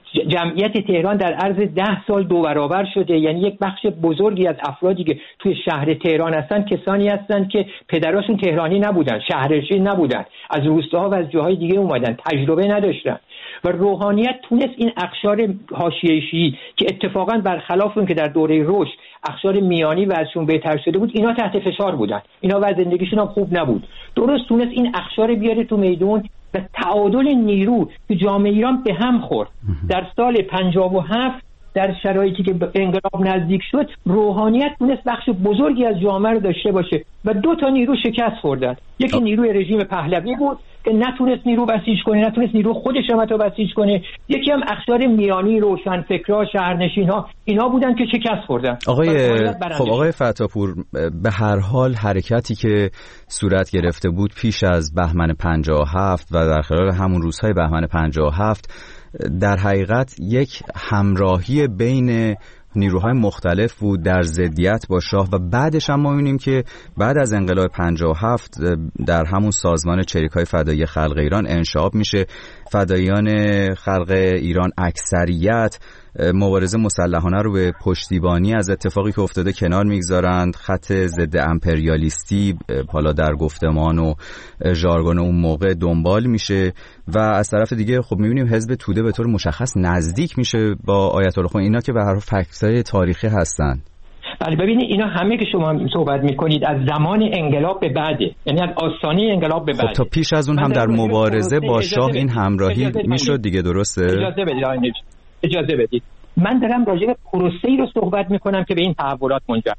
جمعیت تهران در عرض ده سال دو برابر شده. یعنی یک بخش بزرگی از افرادی که توی شهر تهران هستن کسانی هستند که پدراشون تهرانی نبودن، شهرنشین نبودن، از روستاها و از جاهای دیگه اومدن، تجربه نداشتن و روحانیت تونست این اقشار حاشیه شیعی که اتفاقا برخلاف اون که در دوره رشد اقشار میانی وضعشون بهتر شده بود، اینا تحت فشار بودن، اینا وضع زندگیشون هم خوب نبود، درست تونست این اقشار بیاره تو میدون و تعادل نیرو تو جامعه ایران به هم خورد. در سال پنجاه و هفت در شرایطی که به انقلاب نزدیک شد، روحانیت تونست بخش بزرگی از جامعه رو داشته باشه و دو تا نیرو شکست خوردن. یکی نیروی رژیم پهلوی بود که نتونست نیرو بسیج کنه، نتونست نیرو خودش هم تو بسیج کنه. یکی هم اقشار میانی، روشنفکرها، شهرنشین‌ها، اینا بودن که شکست خوردن. آقای خب آقای فتاپور، به هر حال حرکتی که صورت گرفته بود پیش از بهمن پنجاه و هفت و در خلال همون روزهای بهمن پنجاه و هفت در حقیقت یک همراهی بین نیروهای مختلف بود در ضدیت با شاه و بعدش هم ما می‌بینیم که بعد از انقلاب پنجاه و هفت در همون سازمان چریک‌های فدایی خلق ایران انشعاب میشه. فداییان خلق ایران اکثریت مبارزه مسلحانه رو به پشتیبانی از اتفاقی که افتاده کنار میگذارند. خط ضد امپریالیستی حالا در گفتمان و ژارگون اون موقع دنبال میشه و از طرف دیگه خب میبینیم حزب توده به طور مشخص نزدیک میشه با آیت الله خمینی. اینا که به هر حال فکت‌های تاریخی هستن. بله ببینید اینا همه که شما صحبت میکنید از زمان انقلاب به بعده، یعنی از آستانه انقلاب به بعده. خب تا پیش از اون هم در مبارزه با شاه این همراهی میشد دیگه، درسته؟ اجازه بدید آینه. اجازه بدید من دارم راجع به پروسه‌ای رو صحبت میکنم که به این تحولات منجر.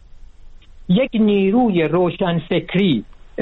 یک نیروی روشنفکری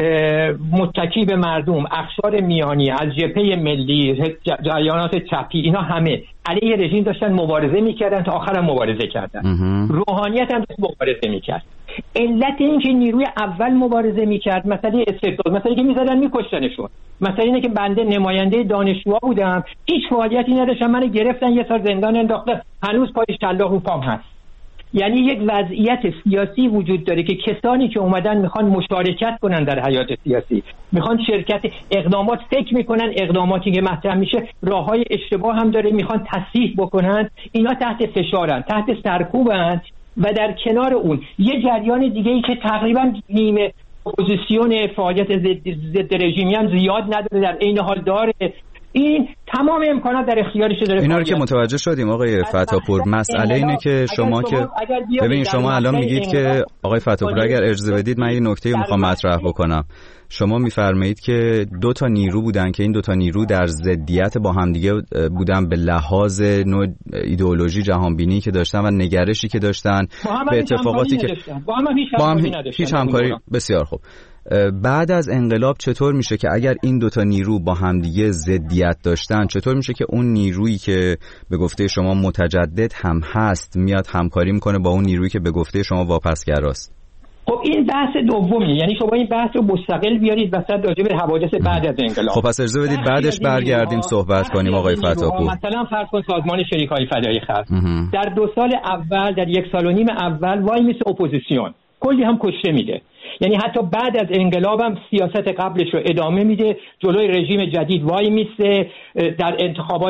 متکی به مردم، اقشار میانی، از جبهه ملی، جریانات چپی، اینا همه علیه رژیم داشتن مبارزه میکردن تا آخرم مبارزه کردن. روحانیت هم داشت مبارزه میکرد. علت این که نیروی اول مبارزه میکرد مسئله استبداد، مسئله که میزدن میکشتنشون، مسئله اینه که بنده نماینده دانشجوها بودم، هیچ فعالیتی نداشتم، منو گرفتن یه سال زندان انداختن، هنوز پای شلاق رو پام هست. یعنی یک وضعیت سیاسی وجود داره که کسانی که اومدن میخوان مشارکت کنن در حیات سیاسی، میخوان شرکت اقدامات، فکر میکنن اقداماتی که مطرح میشه راههای اشتباه هم داره، میخوان تصحیح بکنن، اینا تحت فشارن، تحت سرکوبن. و در کنار اون یه جریان دیگه ای که تقریبا نیمه اپوزیسیون فعالیت ضد ضد رژیمی هم زیاد نداره، در عین حال داره، این تمام امکانات در اختیارش داره. اینا رو که متوجه شدیم آقای فتاپور. مسئله اینه که شما که ببینید شما الان میگید که آقای فتاپور اگر اجازه بدید من یه نکته رو میخوام مطرح بکنم. شما میفرمایید که دو تا نیرو بودن که این دو تا نیرو در ضدیت با همدیگه بودن به لحاظ نوع ایدئولوژی جهانبینی که داشتن و نگرشی که داشتن به اتفاقاتی که با هم هیچ همکاری. بسیار خوب. بعد از انقلاب چطور میشه که اگر این دوتا نیرو با همدیگه ضدیت داشتن، چطور میشه که اون نیرویی که به گفته شما متجدد هم هست میاد همکاری میکنه با اون نیرویی که به گفته شما واپسگراست؟ خب این بحث دومیه، یعنی شما این بحث رو مستقل بیارید وسط راجع به حوادث بعد از انقلاب. خب پس اجازه بدید بعدش برگردیم صحبت کنیم آقای فتاپور. مثلا فرض کن سازمان شریکای فدایی خلق در دو سال اول، در یک سال و نیم اول وای میسه اپوزیسیون، کلی هم کشته میده. یعنی حتی بعد از انقلاب هم سیاست قبلش رو ادامه میده، جلوی رژیم جدید وای میسته، در انتخابات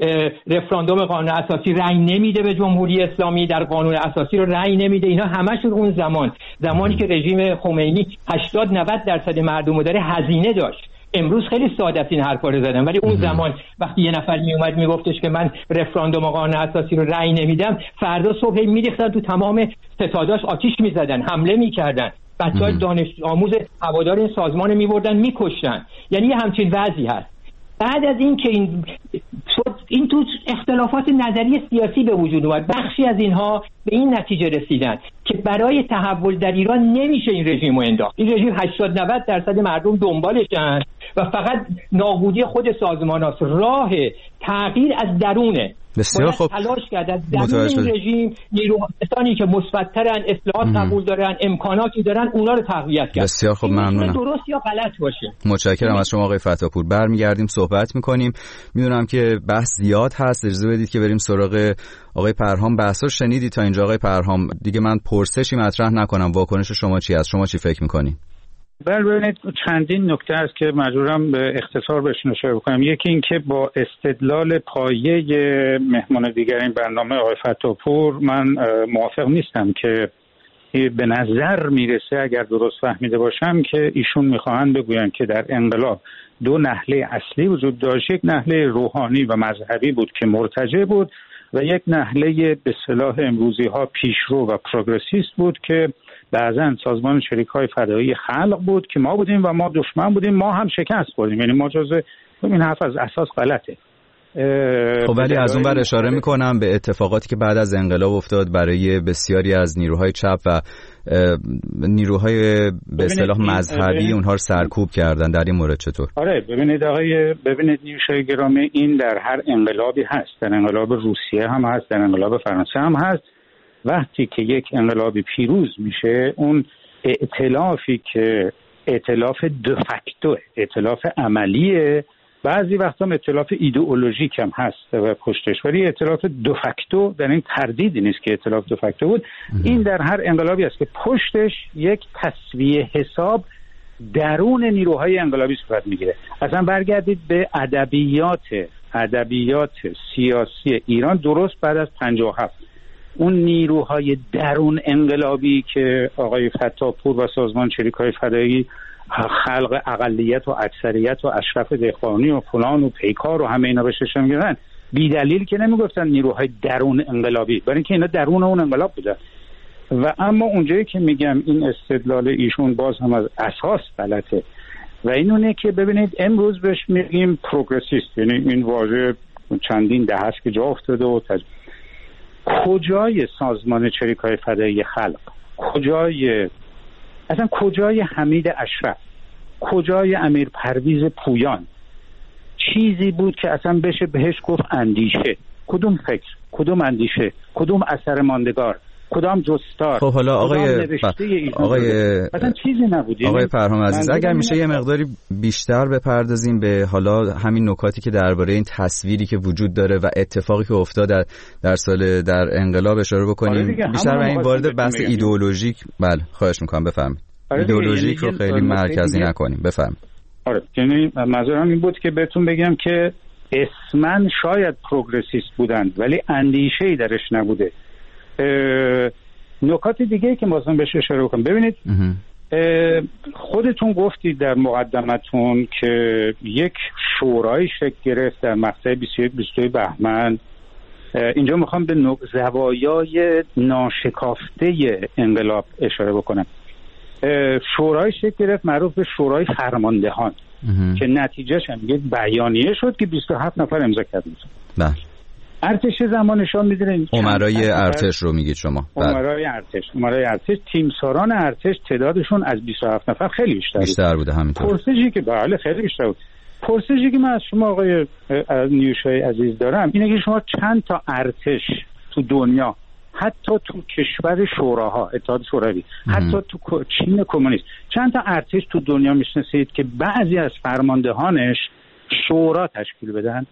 رفراندوم قانون اساسی رأی نمیده به جمهوری اسلامی، در قانون اساسی رو رأی نمیده. اینا همشون اون زمان زمانی که رژیم خمینی هشتاد نود درصد مردم رو داره هزینه داشت. امروز خیلی ساده است این حرفا رو زدن، ولی اون زمان وقتی یه نفر می اومد میگفتش که من رفراندوم قانون اساسی رو رأی نمیدم، فردا صبح میریختن تو تمام ستاداش، آتیش میزدن، حمله میکردن، بچه‌های دانش آموز هوادار این سازمان میبردن میکشتن. یعنی یه همچین وضعی هست. بعد از این که این این تو اختلافات نظری سیاسی به وجود اومد، بخشی از اینها به این نتیجه رسیدن که برای تحول در ایران نمیشه این رژیم رو انداخت. این رژیم هشتاد نود درصد مردم دنبالشن و فقط نابودی خود سازمان هاست. راه تغییر از درونه. بسیار خوب. تلاش کرد از درون این رژیم نیروهایی که مثبت‌ترن، اصلاحات قبول دارن، امکاناتی دارن، اونا رو تقویت کرد. بسیار خوب، ممنونم. درست یا غلط باشه. متشکرم از شما آقای فتاپور. برمیگردیم صحبت می‌کنیم. میدونم که بحث زیاد هست، اجازه بدید که بریم سراغ آقای پرهام. بحثا شنیدید تا اینجا آقای پرهام، دیگه من پرسشی مطرح نکنم. واکنش شما چی است؟ شما چی فکر می‌کنید؟ بله ببینید چندین نکته است که مجبورم به اختصار بهشون اشاره بکنم. یکی این که با استدلال پایه مهمان دیگر این برنامه آقای فتاپور من موافق نیستم که به نظر میرسه، اگر درست فهمیده باشم، که ایشون میخواهند بگویند که در انقلاب دو نحله اصلی وجود داشت. یک نحله روحانی و مذهبی بود که مرتجع بود و یک نحله به اصطلاح امروزی ها پیشرو و پروگرسیست بود که بعضا سازمان شریکای فدایی خلق بود که ما بودیم و ما دشمن بودیم، ما هم شکست خوردیم. یعنی ما جزء این حرف از اساس غلطه. خب ولی از اون بر اشاره میکنم به اتفاقاتی که بعد از انقلاب افتاد برای بسیاری از نیروهای چپ و نیروهای به اصطلاح مذهبی، اونها رو سرکوب کردن. در این مورد چطور؟ آره ببینید آقای ببینید نیوشای گرامی، این در هر انقلابی هست. در انقلاب روسیه هم هست، در انقلاب فرانسه هم هست. وقتی که یک انقلابی پیروز میشه، اون ائتلافی که ائتلاف دفکتو، ائتلاف عملیه، بعضی وقتا ائتلاف ایدئولوژیک هم هست و پشتش، ولی ائتلاف دفکتو در این تردیدی نیست که ائتلاف دفکتو بود. این در هر انقلابی است که پشتش یک تسویه حساب درون نیروهای انقلابی صورت میگیره. اصلا برگردید به ادبیات ادبیات سیاسی ایران درست بعد از پنجاه و هفت، اون نیروهای درون انقلابی که آقای فتاپور و سازمان شریکای فدایی خلق اقلیت و اکثریت و اشرف دهقانی و فلان و پیکار و همه اینا بهش میگن، بی دلیل که نمیگفتن نیروهای درون انقلابی، برای اینکه اینا درون اون انقلاب بودن. و اما اونجایی که میگم این استدلال ایشون باز هم از اساس غلطه و اینونه که ببینید امروز بهش میگیم پروگرسیست، یعنی این واژه چندین دهه است که جا افتاده و تج... کجای سازمان شریکای فدایی خلق، کجای اصلا کجای حمید اشرف، کجای امیر پرویز پویان چیزی بود که اصلا بشه بهش گفت اندیشه؟ کدوم فکر، کدوم اندیشه، کدوم اثر ماندگار، کدام جستار. خب حالا آقای ب... آقای مثلا چیزی نبود. آقای فرهام عزیز، اگر میشه یه مقداری بیشتر بپردازیم به حالا همین نکاتی که درباره این تصویری که وجود داره و اتفاقی که افتاد در در سال در انقلاب اشاره بکنیم. بیشتر به این وارد بحث ایدئولوژیک. بله خواهش میکنم بفرمایید. ایدئولوژیک رو خیلی مرکزی نکنیم. بفرمایید. آره یعنی منظورم این بود که بهتون بگم که اسمن شاید پروگرسیست بودن ولی اندیشه‌ای درش نبوده. نکات دیگه که واسه بهش اشاره کنم. ببینید خودتون گفتید در مقدمتون که یک شورای شکل گرفت در مقطع بیست و یک بیست و دو بهمن. اینجا میخوام به زوایای ناشکافته انقلاب اشاره بکنم. شورای شکل گرفت معروف به شورای فرماندهان که نتیجهش هم یک بیانیه شد که بیست و هفت نفر امضا کردن. بله. ارتش زمانشان میدونید امرای ارتش رو میگید شما. امرای ارتش امرای ارتش تیمساران ارتش تعدادشون از بیست و هفت نفر خیلی بیشتر بود. بیشتر بوده همینطور. پرسشی که بله خیلی بیشتر بود. پرسشی که من از شما آقای نیوشای عزیز دارم اینه که شما چند تا ارتش تو دنیا، حتی تو کشور شوراها، اتحاد شوروی، حتی تو چین کمونیست، چند تا ارتش تو دنیا میشناسید که بعضی از فرماندهانش شورا تشکیل بدن؟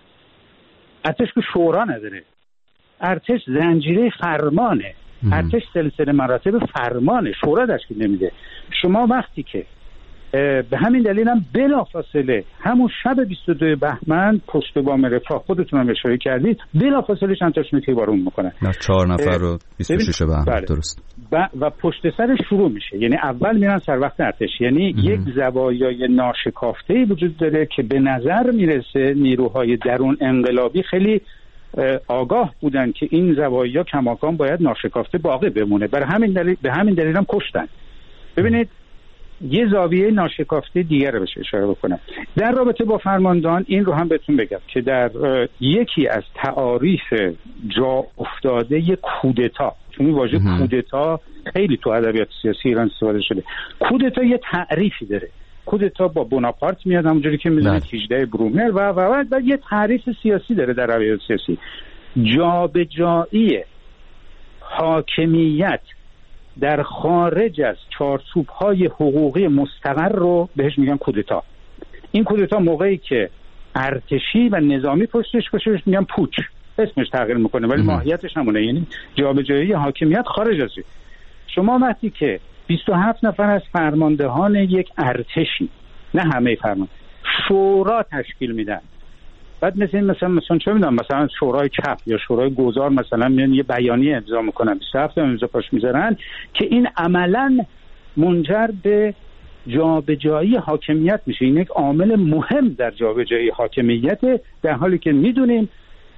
ارتش که شورا نداره. ارتش زنجیره فرمانه. ارتش سلسله مراتب فرمانه، شورا تشکیل نمیده. شما وقتی که به همین دلیل هم بلافاصله همون شب بیست و دو بهمن پشت بام رفاه خودتون هم اشاره کردید بلافاصله چند تاشون تیربارون میکنن. چهار نفر رو بیست و شش بهمن. بله. درست. و, و پشت سر شروع میشه. یعنی اول میرن سر وقت ارتش. یعنی ام. یک زوایای ناشکافته‌ای وجود داره که به نظر میرسه نیروهای درون انقلابی خیلی آگاه بودن که این زوایا کماکان باید ناشکافته باقی بمونه. برای همین دلیل به همین دلیل هم کشتن. ببینید یه زاویه ناشکافته دیگر رو بهش اشاره بکنم. در رابطه با فرماندهان این رو هم بهتون بگم که در یکی از تعاریف جا افتاده یک کودتا، چون این واژه کودتا خیلی تو ادبیات سیاسی ایران استفاده شده. کودتا یه تعریفی داره. کودتا با بوناپارت میاد همونجوری که میدونید هجده برومر و و و, و یه تعریف سیاسی داره در ادبیات سیاسی. جابجایی حاکمیت در خارج از چارچوب‌های حقوقی مستقر رو بهش میگن کودتا. این کودتا موقعی که ارتشی و نظامی پشتش باشه بهش میگن پوچ. اسمش تغییر میکنه ولی ماهیتش همونه، یعنی جابجایی حاکمیت خارج از. شما وقتی که بیست و هفت نفر از فرماندهان یک ارتشی، نه همه فرمانده، شورا تشکیل میدن، بعد مثلا مثلا مثلا چه میدونم مثلا شورای چپ یا شورای گذار مثلا میان یه بیانیه امضا میکنن، بیست و هفت امضا پاش میذارن که این عملاً منجر به جابجایی حاکمیت میشه. این یک عامل مهم در جابجایی حاکمیت، در حالی که میدونیم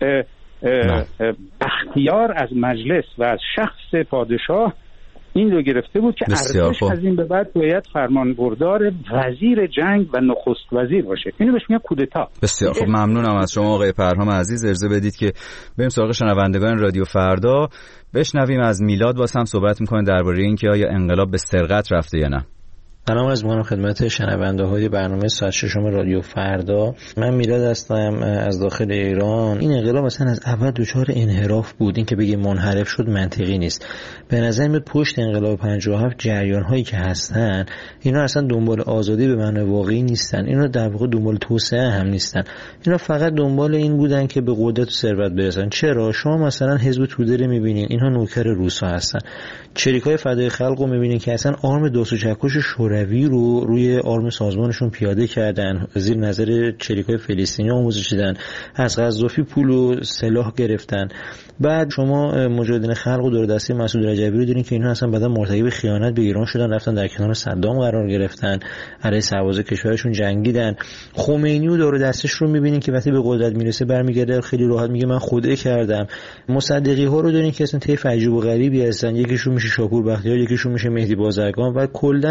اختیار از مجلس و از شخص پادشاه این رو گرفته بود که ارتش از این به بعد باید فرمانبردار وزیر جنگ و نخست وزیر باشه. اینو بهش میگن کودتا. بسیار خب، ممنونم از شما آقای فرهام عزیز. اجازه بدید که بریم سراغ شنوندگان رادیو فردا. بشنویم از میلاد، واسه هم صحبت میکنه درباره اینکه آیا انقلاب به سرقت رفته یا نه. سلام از میکنم خدمت شنونده های برنامه ساعت ششم رادیو فردا. من میلاد هستم از داخل ایران. این انقلاب مثلا از اول دچار انحراف بود. این که بگیم منحرف شد منطقی نیست. به نظر میاد پشت انقلاب پنجاه و هفت جریان هایی که هستن اینا اصلا دنبال آزادی به معنای واقعی نیستن. اینا در واقع دنبال توسعه هم نیستن. اینا فقط دنبال این بودن که به قدرت و ثروت برسن. چرا؟ شما مثلا حزب توده رو میبینین، اینها نوکر روسا هستن. چریکای فدای خلق رو میبینین که اصلا آرم داس و چکش شوروی رو روی آرم سازمانشون پیاده کردن، زیر نظر چریکای فلسطینی آموزش دیدن، از قذافی پول و سلاح گرفتن. بعد شما مجاهدین خلق و دور دسته مسعود رجبی رو دیدین که اینا اصلا بعدا مرتکب خیانت به ایران شدن، رفتن در کنار صدام قرار گرفتن، علیه سرباز کشورشون جنگیدن. خمینی و دور دستش رو میبینین که وقتی به قدرت میرسه برمیگرده خیلی راحت میگه من خودعه کردم. مصدقی ها رو دارین که اصلا طیف عجیب و غریبی هستن، یکیشون میشه شاپور بختیار، یکیشون میشه مهدی بازرگان و کلا هم زیاد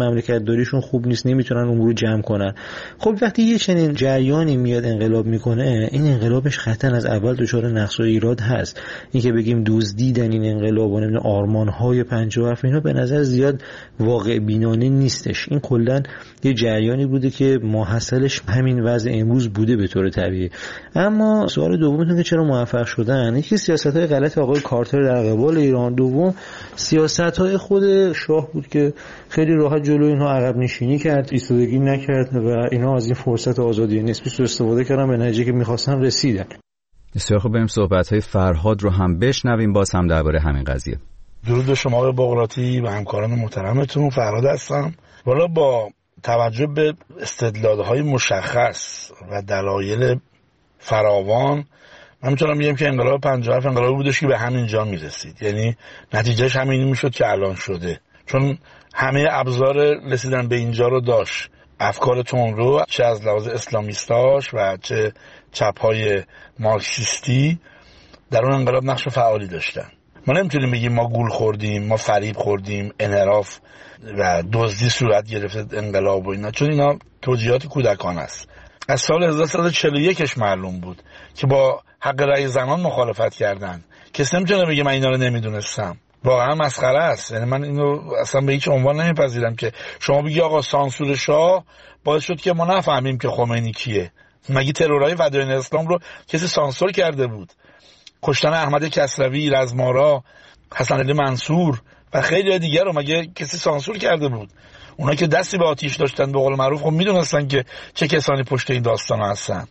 مملکت داریشون خوب نیست، نمیتونن امور رو جمع کنن. خب وقتی یه چنین جریانی میاد انقلاب میکنه، این انقلابش قطعا از اول دچار نقص و ایراد هست. این که بگیم دزدیدن این انقلاب و نمیدونم آرمان‌های پنجاه و هفت اینا به نظر زیاد واقع بینانه نیستش. این کلا یه جریانی بوده که ماحصلش همین وضع امروز بوده به طور طبیعی. اما سوال دومتون که چرا موفق شدن، یکی سیاست‌های غلط آقای کارتر در قبال ایران، دوم سیاست‌های خود شاه بود که خیلی راحت جلوی اینها عقب نشینی کرد، ایستادگی نکرد و اینا از این فرصت آزادی نسبی سوء استفاده کردن، به نتیجه که می‌خواستن رسیدن. بسیار خوب، بریم صحبت‌های فرهاد رو هم بشنویم باز هم درباره همین قضیه. درود به شما آقای بغراتی و همکاران محترمتون. فرهاد هستم. والا با توجه به استدلال‌های مشخص و دلایل فراوان من میتونم بگم که انقلاب پنجاه و هفت انقلابی بودش که به همین جا میرسید، یعنی نتیجهش همین میشد که الان شده، چون همه ابزار رسیدن به اینجا رو داشت. افکار تندرو چه از لحاظ اسلامیستاش و چه چپ‌های مارکسیستی در اون انقلاب نقش فعالی داشتن. ما نمیتونیم بگیم ما گول خوردیم، ما فریب خوردیم، انحراف و دزدی صورت گرفته انقلاب و اینا، چون اینا توجیهات کودکان است. از سال هزار و سیصد و چهل و یک معلوم بود که با حق رأی زنان مخالفت کردن. کسی نمیتونه بگه من اینا رو نمیدونستم. واقعا مسخره است. یعنی من اینو اصلا به هیچ عنوان نمیپذیرم که شما بگی آقا سانسور شاه باعث شد که ما نفهمیم که خمینی کیه. مگه ترورهای فدایین اسلام رو کسی سانسور کرده بود؟ کشتن احمد کسروی، رزمارا، حسن علی منصور و خیلی دیگر رو مگه کسی سانسور کرده بود؟ اونا که دستی به آتیش داشتن به قول معروف، خب میدونستن که چه کسانی پشت این داستانا هستن.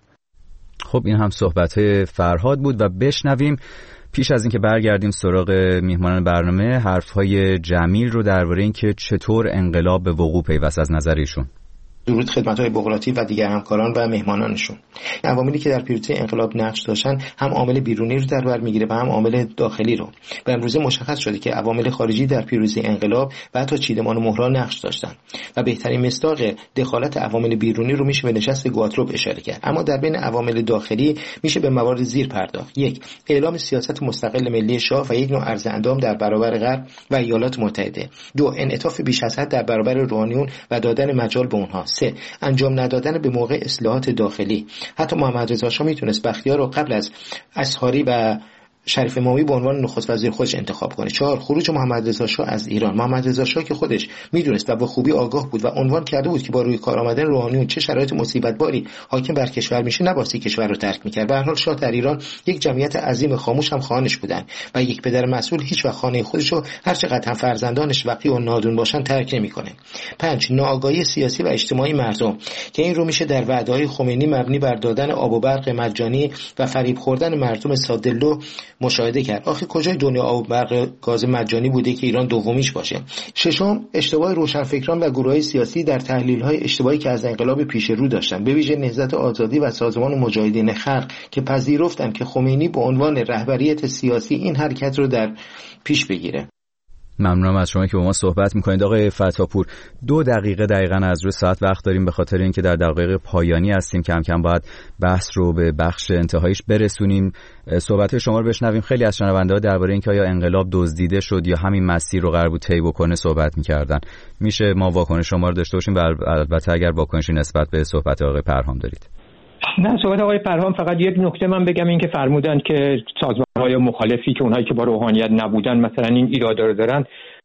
خب این هم صحبت فرهاد بود و بشنویم پیش از اینکه برگردیم سراغ میهمانان برنامه حرفهای جمیل رو درباره اینکه چطور انقلاب به وقوع پیوست از نظر ایشون. درود خدمت‌های بغراتی و دیگر همکاران و مهمانانشون. عواملی که در پیروزی انقلاب نقش داشتن هم عامل بیرونی رو در بر میگیره و هم عامل داخلی رو. و امروزه مشخص شده که عوامل خارجی در پیروزی انقلاب و حتی چیدمان و مهران نقش داشتن و بهترین مصداق دخالت عوامل بیرونی رو میشه به نشست گواتروپ اشاره کرد. اما در بین عوامل داخلی میشه به موارد زیر پرداخت. یک، اعلام سیاست مستقل ملی شاه و یک نوع عرض اندام در برابر غرب و ایالات متحده. دو، انعطاف بیش از حد در برابر روحانیون و دادن مجال به اونها. سه، انجام ندادن به موقع اصلاحات داخلی. حتی محمد رضا شاه میتونست بختیار رو قبل از اصحاری و شریف امامی به عنوان نخست وزیر خودش انتخاب کنه. چهار، خروج محمد رضا شاه از ایران. محمد رضا شاه که خودش میدونست و به خوبی آگاه بود و عنوان کرده بود که با روی کار آمدن روحانیون چه شرایط مصیبت باری حاکم بر کشور میشه، نباسی کشور رو ترک میکرد. به هر حال شاه در ایران یک جمعیت عظیم خاموش هم خواهانش بودن و یک پدر مسئول هیچ وقت خانه خودش رو هر چقدر هم فرزندانش وقیح و نادون باشن ترک نمیکنه. پنج، ناآگاهی سیاسی و اجتماعی مردم که این رو میشه در وعده‌های خمینی مبنی بر دادن آب و برق مجانی و فریب خوردن مردم ساده‌لو مشاهده کرد. آخه کجای دنیا آب و برق گاز مجانی بوده که ایران دومیش باشه؟ ششم، اشتباه روشنفکران و گروه‌های سیاسی در تحلیل‌های اشتباهی که از انقلاب پیش رو داشتن، به ویژه نهضت آزادی و سازمان مجاهدین خلق که پذیرفتن که خمینی به عنوان رهبریت سیاسی این حرکت رو در پیش بگیره. ممنونم از شما که با ما صحبت میکنید. آقای فتاپور، دو دقیقه دقیقاً از روی ساعت وقت داریم به خاطر اینکه در دقایق پایانی هستیم، کم کم باید بحث رو به بخش انتهاییش برسونیم. صحبت شما رو بشنویم. خیلی از شنونده‌ها درباره اینکه آیا انقلاب دزدیده شد یا همین مسیر رو قرار بود طی بکنه صحبت میکردن. میشه ما واکنش شما رو داشته باشیم و البته اگر واکنشی نسبت به صحبت آقای پرهام دارید؟ نه، صحبت آقای پرهام فقط یک نکته من بگم، این که فرمودن که سازمان‌های مخالفی که اونهایی که با روحانیت نبودن مثلا این ایرادا رو دارن،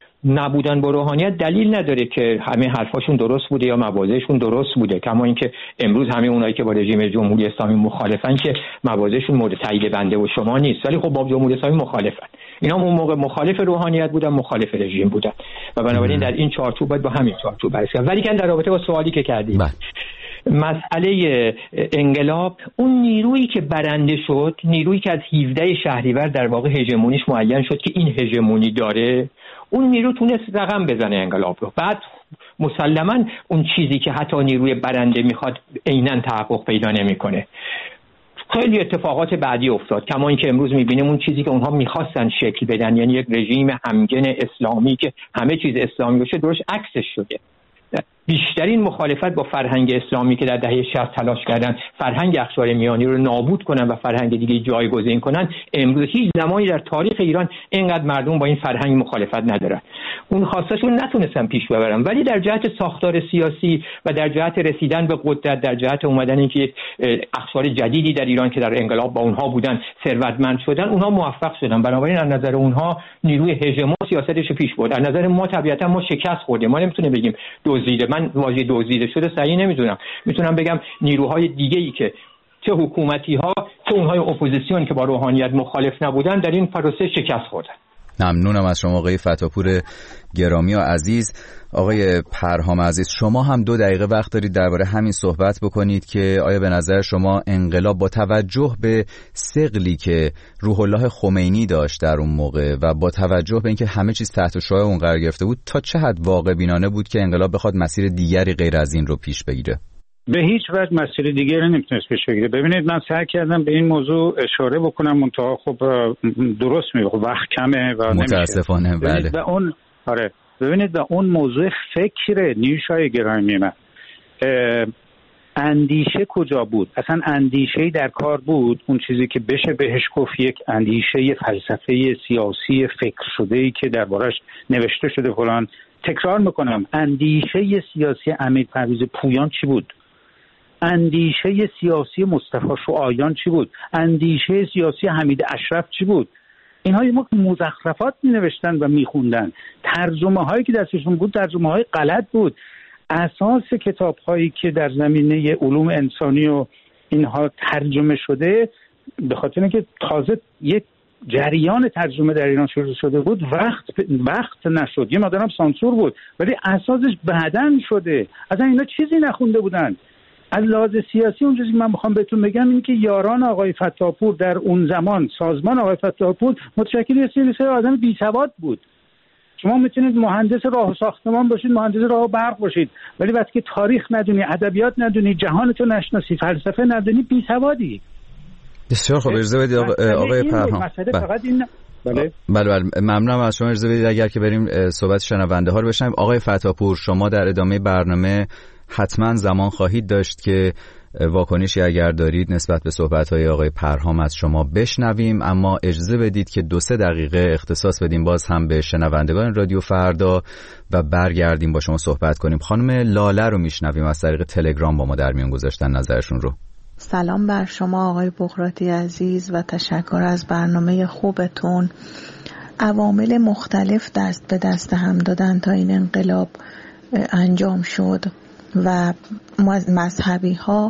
نبودن با روحانیت دلیل نداره که همه حرفاشون درست بوده یا مواضعشون درست بوده. کما اینکه امروز همه اونایی که با رژیم جمهوری اسلامی مخالفن که مواضعشون مورد تایید بنده و شما نیست، ولی خب با جمهوری اسلامی مخالفن. اینا هم اون موقع مخالف روحانیت بودن، مخالف رژیم بودن و بنابراین در این چارچوب باید با همین چارچوب بررسی کرد. ولی که در رابطه با سوالی که کردید، مسئله انقلاب، اون نیرویی که برنده شد، نیرویی که از هفدهم شهریور در واقع هژمونیش معین شد که این هژمونی داره، اون نیرو تونست رقم بزنه انقلاب رو. بعد مسلماً اون چیزی که حتی نیروی برنده میخواد عیناً تحقق پیدا نمیکنه. خیلی اتفاقات بعدی افتاد، کما اینکه امروز میبینیم اون چیزی که اونها میخواستن شکل بدن، یعنی یک رژیم همگن اسلامی که همه چیز اسلامی باشه، درش عکسش شده. بیشترین مخالفت با فرهنگ اسلامی که در دهه شصت تلاش کردن فرهنگ اقشار میانی رو نابود کنن و فرهنگ دیگه جایگزین کنن، امروز هیچ زمانی در تاریخ ایران اینقدر مردم با این فرهنگ مخالفت ندارن. اون خواستشون نتونستن پیش ببرن، ولی در جهت ساختار سیاسی و در جهت رسیدن به قدرت، در جهت اومدن اینکه اقشار جدیدی در ایران که در انقلاب با اونها بودن ثروتمند شدن، اونها موفق شدن. بنابراین از نظر اونها نیروی هژمون سیاستش پیش برد. از نظر ما طبیعتا ما شکست خوردیم. ما نمیتونیم بگیم دزدیده. من واژه دزدیده شده صحیح نمیدونم. میتونم بگم نیروهای دیگه‌ای که چه حکومتی‌ها چه اونهای اپوزیسیون که با روحانیت مخالف نبودن در این پروسه شکست خوردن. ممنونم از شما آقای فتاپور گرامی و عزیز. آقای پرهام عزیز، شما هم دو دقیقه وقت دارید درباره همین صحبت بکنید که آیا به نظر شما انقلاب با توجه به ثقلی که روح الله خمینی داشت در اون موقع و با توجه به اینکه همه چیز تحت شعاع اون قرار گرفته بود، تا چه حد واقع بینانه بود که انقلاب بخواد مسیر دیگری غیر از این رو پیش بگیره؟ به هیچ وجه مسیر دیگری نمیتونست پیش بگیره. ببینید من سعی کردم به این موضوع اشاره بکنم، منتها خب درست میگه خب وقت کمه و متاسفانه نمیشه. بله. و اون آره ببینید و اون موضوع فکر نیوشای گرامی من، اندیشه کجا بود؟ اصلا اندیشه‌ای در کار بود؟ اون چیزی که بشه بهش گفت یک اندیشه فلسفه سیاسی فکر شده‌ای که دربارش نوشته شده فلان. تکرار میکنم، اندیشه سیاسی امیر پرویز پویان چی بود؟ اندیشه سیاسی مصطفی شعایان چی بود؟ اندیشه سیاسی حمید اشرف چی بود؟ اینها ما مزخرفات می نوشتن و می خوندن. ترجمه هایی که دستشون بود ترجمه های غلط بود. اساس کتاب هایی که در زمینه علوم انسانی و اینها ترجمه شده، به خاطر اینکه تازه یک جریان ترجمه در ایران شروع شده بود، وقت وقت نشد، یه مقدارم سانسور بود، ولی اساسش بعدن شده. اصلا اینا چیزی نخونده بودن. از لحاظ سیاسی اون چیزی که من میخوام بهتون بگم این که یاران آقای فتاپور در اون زمان، سازمان آقای فتاپور متشکل از یه سری آدم بیسواد بود. شما میتونید مهندس راه و ساختمان باشید، مهندس راه و برق باشید، ولی وقتی که تاریخ ندونی، ادبیات ندونی، جهانتو نشناسی، فلسفه ندونی، بیسوادی. بسیار خوب. اجازه بدید آقای پرهام. بله بله بله ممنونم از شما. اجازه بدید اگر که بریم صحبت شنونده ها رو بشنویم. آقای فتاپور، شما در ادامه برنامه حتما زمان خواهید داشت که واکنشی اگر دارید نسبت به صحبت‌های آقای پرهام از شما بشنویم، اما اجازه بدید که دو سه دقیقه اختصاص بدیم باز هم به شنوندگان رادیو فردا و برگردیم با شما صحبت کنیم. خانم لاله رو میشنویم از طریق تلگرام با ما در میون گذاشتن نظرشون رو. سلام بر شما آقای بغراتی عزیز و تشکر از برنامه خوبتون. عوامل مختلف دست به دست هم دادن تا این انقلاب انجام شد و مذهبی ها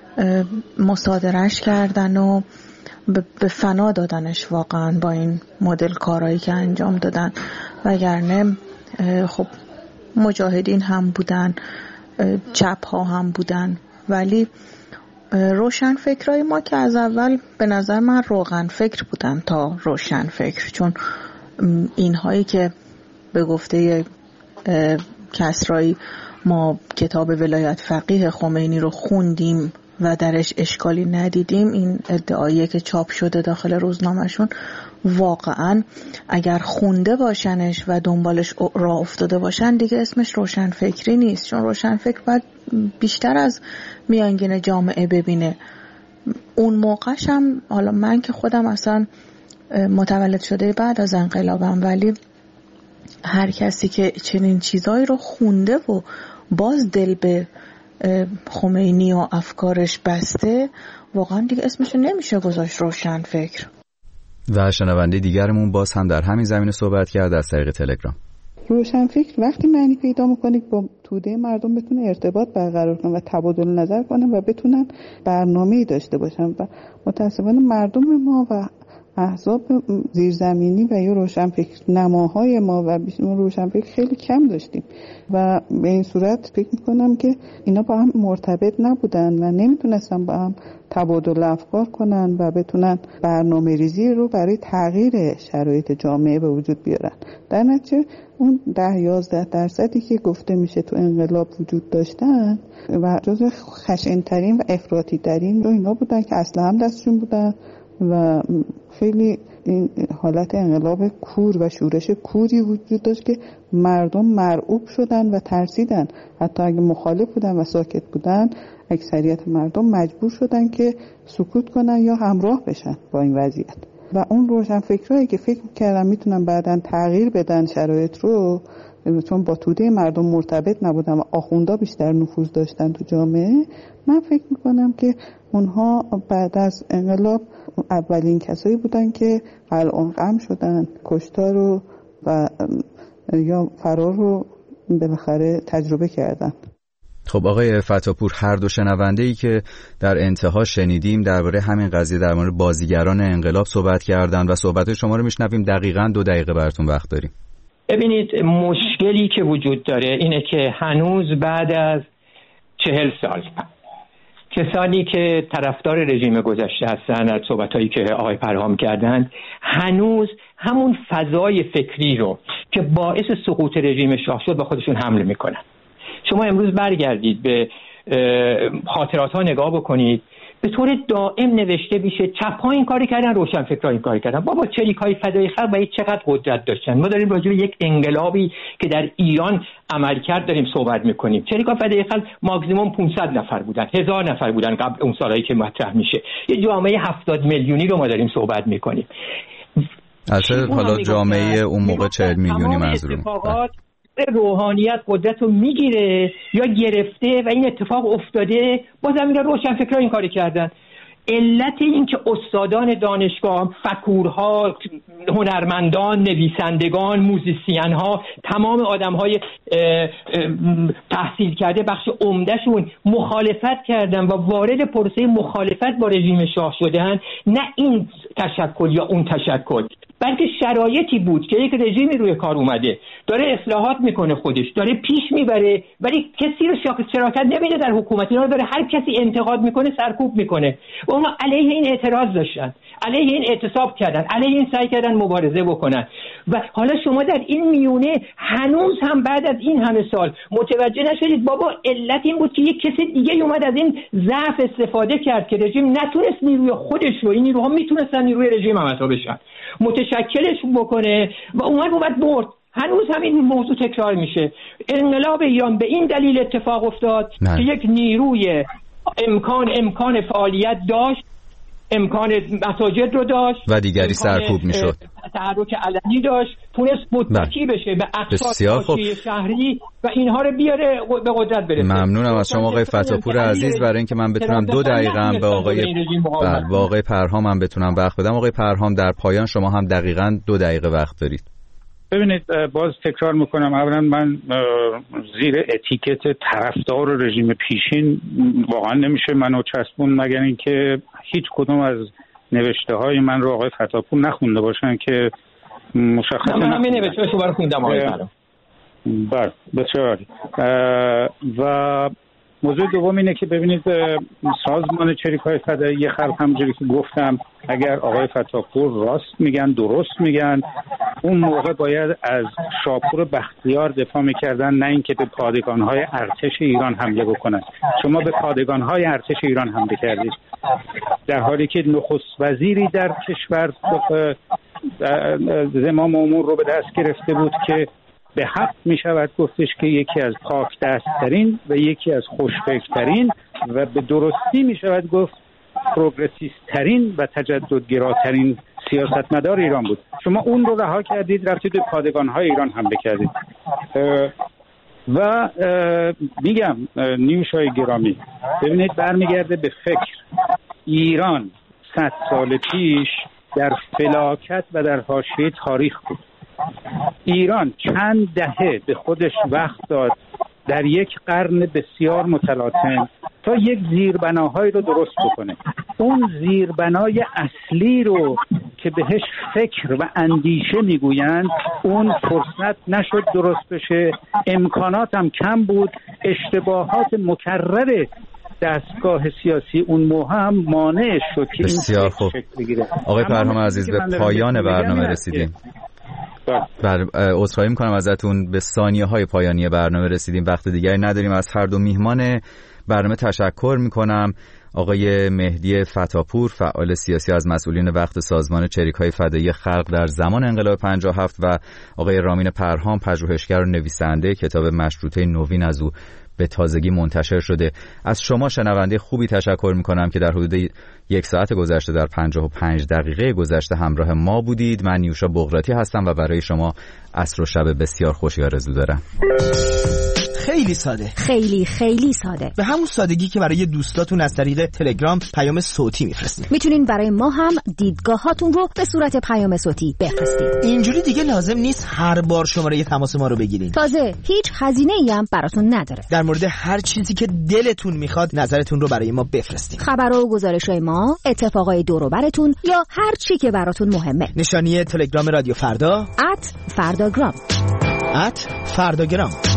مصادرهش کردن و به فنا دادنش واقعا با این مدل کارهایی که انجام دادن، وگرنه خب مجاهدین هم بودن، چپ ها هم بودن، ولی روشن فکرای ما که از اول به نظر من روغن فکر بودن تا روشن فکر، چون اینهایی که به گفته کسرایی ما کتاب ولایت فقیه خمینی رو خوندیم و درش اشکالی ندیدیم، این ادعاییه که چاپ شده داخل روزنامه‌شون، واقعا اگر خونده باشنش و دنبالش راه افتاده باشن دیگه اسمش روشن فکری نیست، چون روشن فکر باید بیشتر از میانگین جامعه ببینه. اون موقعش هم، حالا من که خودم اصلا متولد شده بعد از انقلابم، ولی هر کسی که چنین چیزایی رو خونده و باز دل به خمینی و افکارش بسته، واقعا دیگه اسمشو نمیشه گذاشت روشن فکر. و شنونده دیگرمون باز هم در همین زمینه صحبت کرد از طریق تلگرام. روشن فکر وقتی معنی پیدا میکنه با توده مردم بتونه ارتباط برقرار کنه و تبادل نظر کنه و بتونن برنامه‌ای داشته باشن، و متاسفانه مردم ما و احزاب زیرزمینی و یا روشنفکر نماهای ما و روشنفکر خیلی کم داشتیم و به این صورت فکر میکنم که اینا با هم مرتبط نبودن و نمیتونستن با هم تبادل افکار کنن و بتونن برنامه ریزی رو برای تغییر شرایط جامعه به وجود بیارن. در نتیجه اون ده یازده درصدی که گفته میشه تو انقلاب وجود داشتن و جزو خشن‌ترین و افراطی ترین رو اینا بودن که اصلا هم دستشون بودن و خیلی این حالت انقلاب کور و شورش کوری وجود داشت که مردم مرعوب شدن و ترسیدن. حتی اگه مخالف بودن و ساکت بودن، اکثریت مردم مجبور شدن که سکوت کنن یا همراه بشن با این وضعیت. و اون روشنفکرایی که فکر می‌کردن میتونن بعداً تغییر بدن شرایط رو، چون با توده مردم مرتبط نبودن و آخوندا بیشتر نفوذ داشتن تو جامعه، من فکر میکنم که اونها بعد از انقلاب اولین کسایی بودن که الان غم شدن، کشتار رو و یا فرار رو بالاخره تجربه کردن. خب آقای فتاپور، هر دو شنونده‌ای که در انتها شنیدیم درباره همین قضیه در مورد بازیگران انقلاب صحبت کردن و صحبت شما رو میشنویم. دقیقاً دو دقیقه براتون وقت داریم. ببینید، مشکلی که وجود داره اینه که هنوز بعد از چهل سال کسانی که طرفدار رژیم گذشته هستن، از صحبتایی که آقای پرهام کردند، هنوز همون فضای فکری رو که باعث سقوط رژیم شاه شد با خودشون حمل میکنن. شما امروز برگردید به خاطرات ها نگاه بکنید، به طور دائم نوشته میشه چپ ها این کاری کردن، روشنفکرها این کاری کردن. بابا چریکای فدای خلق و چقدر قدرت داشتن. ما داریم راجع به یک انقلابی که در ایران عملکرد داریم صحبت میکنیم. چریکای فدای خلق ماکسیمم پانصد نفر بودن، هزار نفر بودن قبل اون سالایی که مطرح میشه. یه جامعه هفتاد میلیونی رو ما داریم صحبت میکنیم. البته حالا جامعه اون موقع چهل میلیونی منظورم. روحانیت قدرت رو میگیره یا گرفته و این اتفاق افتاده، بازم میگه روشنفکرها این کاری کردن. علت این که استادان دانشگاه، فکورها، هنرمندان، نویسندگان، موزیسین‌ها، تمام آدم‌های تحصیل کرده بخش عمدهشون مخالفت کردن و وارد پروسه مخالفت با رژیم شاه شدن، نه این تشکل یا اون تشکل، بلکه شرایطی بود که یک رژیمی روی کار اومده، داره اصلاحات میکنه، خودش داره پیش میبره، ولی کسی رو شراکت نمیده در حکومت. اینا رو داره هر کسی انتقاد میکنه، سرکوب میکنه. و اونا علیه این اعتراض داشتن، علیه این اعتصاب کردن، علیه این سعی کردن مبارزه بکنن. و حالا شما در این میونه هنوز هم بعد از این همه سال متوجه نشدید بابا علت این بود که یک کسی دیگه اومد از این ضعف استفاده کرد که رژیم نتونست نیروی خودش رو، این نیروها میتونستن نیروی رژیم عمتا بشن، متشکلش بکنه و اومد اومد برد. هنوز هم این موضوع تکرار میشه. انقلاب ایران به این دلیل اتفاق افتاد نه. که یک نیروی امکان امکان فعالیت داشت، امکان مساجد رو داشت و دیگری سرکوب میشد، تحرک علنی داشت، تونست متکی بشه به اقساط شهری و اینها رو بیاره به قدرت برسه. ممنونم از شما آقای فتاپور عزیز برای اینکه من بتونم دو دقیقه هم به آقای به آقای پرهام هم بتونم وقت بدم. آقای پرهام، در پایان شما هم دقیقاً دو دقیقه وقت دارید. ببینید، باز تکرار میکنم، اولا من زیر اتیکت طرفدار رژیم پیشین واقعا نمیشه منو چسبون، مگر اینکه هیچ کدوم از نوشته های من رو آقای فتاپور نخونده باشن که مشخصه. من همین نوشته شو برای خوندم آقای پرهام. بله، بسیار. و موضوع دوم اینه که ببینید، سازمان چریک‌های فدایی خلق همونجوری که گفتم، اگر آقای فتاپور راست میگن، درست میگن، اون موقع باید از شاپور بختیار دفاع میکردن، نه اینکه به پادگان‌های ارتش ایران حمله بکنن. شما به پادگان‌های ارتش ایران حمله کردید در حالی که نخست وزیری در کشور زمام امور رو به دست گرفته بود که به حق می شود گفتش که یکی از پاک دست‌ترین و یکی از خوشفکرترین و به درستی می شود گفت پروگرسیست ترین و تجددگراترین سیاستمدار ایران بود. شما اون رو رها کردید، رفتید به پادگان‌های ایران حمله کردید. و میگم نیوشای گرامی، ببینید برمیگرده به فکر. ایران صد سال پیش در فلاکت و در حاشیه تاریخ بود. ایران چند دهه به خودش وقت داد در یک قرن بسیار متلاطم تا یک زیربناهایی رو درست بکنه. اون زیربنای اصلی رو که بهش فکر و اندیشه میگویند، اون فرصت نشد درست بشه، امکانات هم کم بود، اشتباهات مکرر دستگاه سیاسی اون موقع هم مانع شد که بسیار خوب. آقای پرهام عزیز، به پایان برنامه رسیدیم. بر عذرخواهی میکنم ازتون، به ثانیه های پایانی برنامه رسیدیم، وقت دیگری نداریم. از هر دو میهمان برنامه تشکر میکنم. آقای مهدی فتاپور فعال سیاسی از مسئولین وقت سازمان چریک‌های فدایی خلق در زمان انقلاب پنجاه و هفت و آقای رامین پرهام پژوهشگر و نویسنده کتاب مشروطه نوین از او به تازگی منتشر شده. از شما شنونده خوبی تشکر میکنم که در حدود یک ساعت گذشته در پنجاه و پنج دقیقه گذشته همراه ما بودید. من نیوشا بغراتی هستم و برای شما عصر و شب بسیار خوشی آرزو دارم. خیلی ساده، خیلی خیلی ساده، به همون سادگی که برای دوستاتون از طریق تلگرام پیام صوتی میفرستین. میتونین برای ما هم دیدگاهاتون رو به صورت پیام صوتی بفرستید. اینجوری دیگه لازم نیست هر بار شماره تماس ما رو بگیرین. تازه هیچ هزینه‌ای هم براتون نداره. در مورد هر چیزی که دلتون میخواد نظرتون رو برای ما بفرستین. خبرها و گزارش‌های ما، اتفاقای دور و برتون یا هر چی که براتون مهمه. نشانی تلگرام رادیو فردا ات فرداگرام ات فرداگرام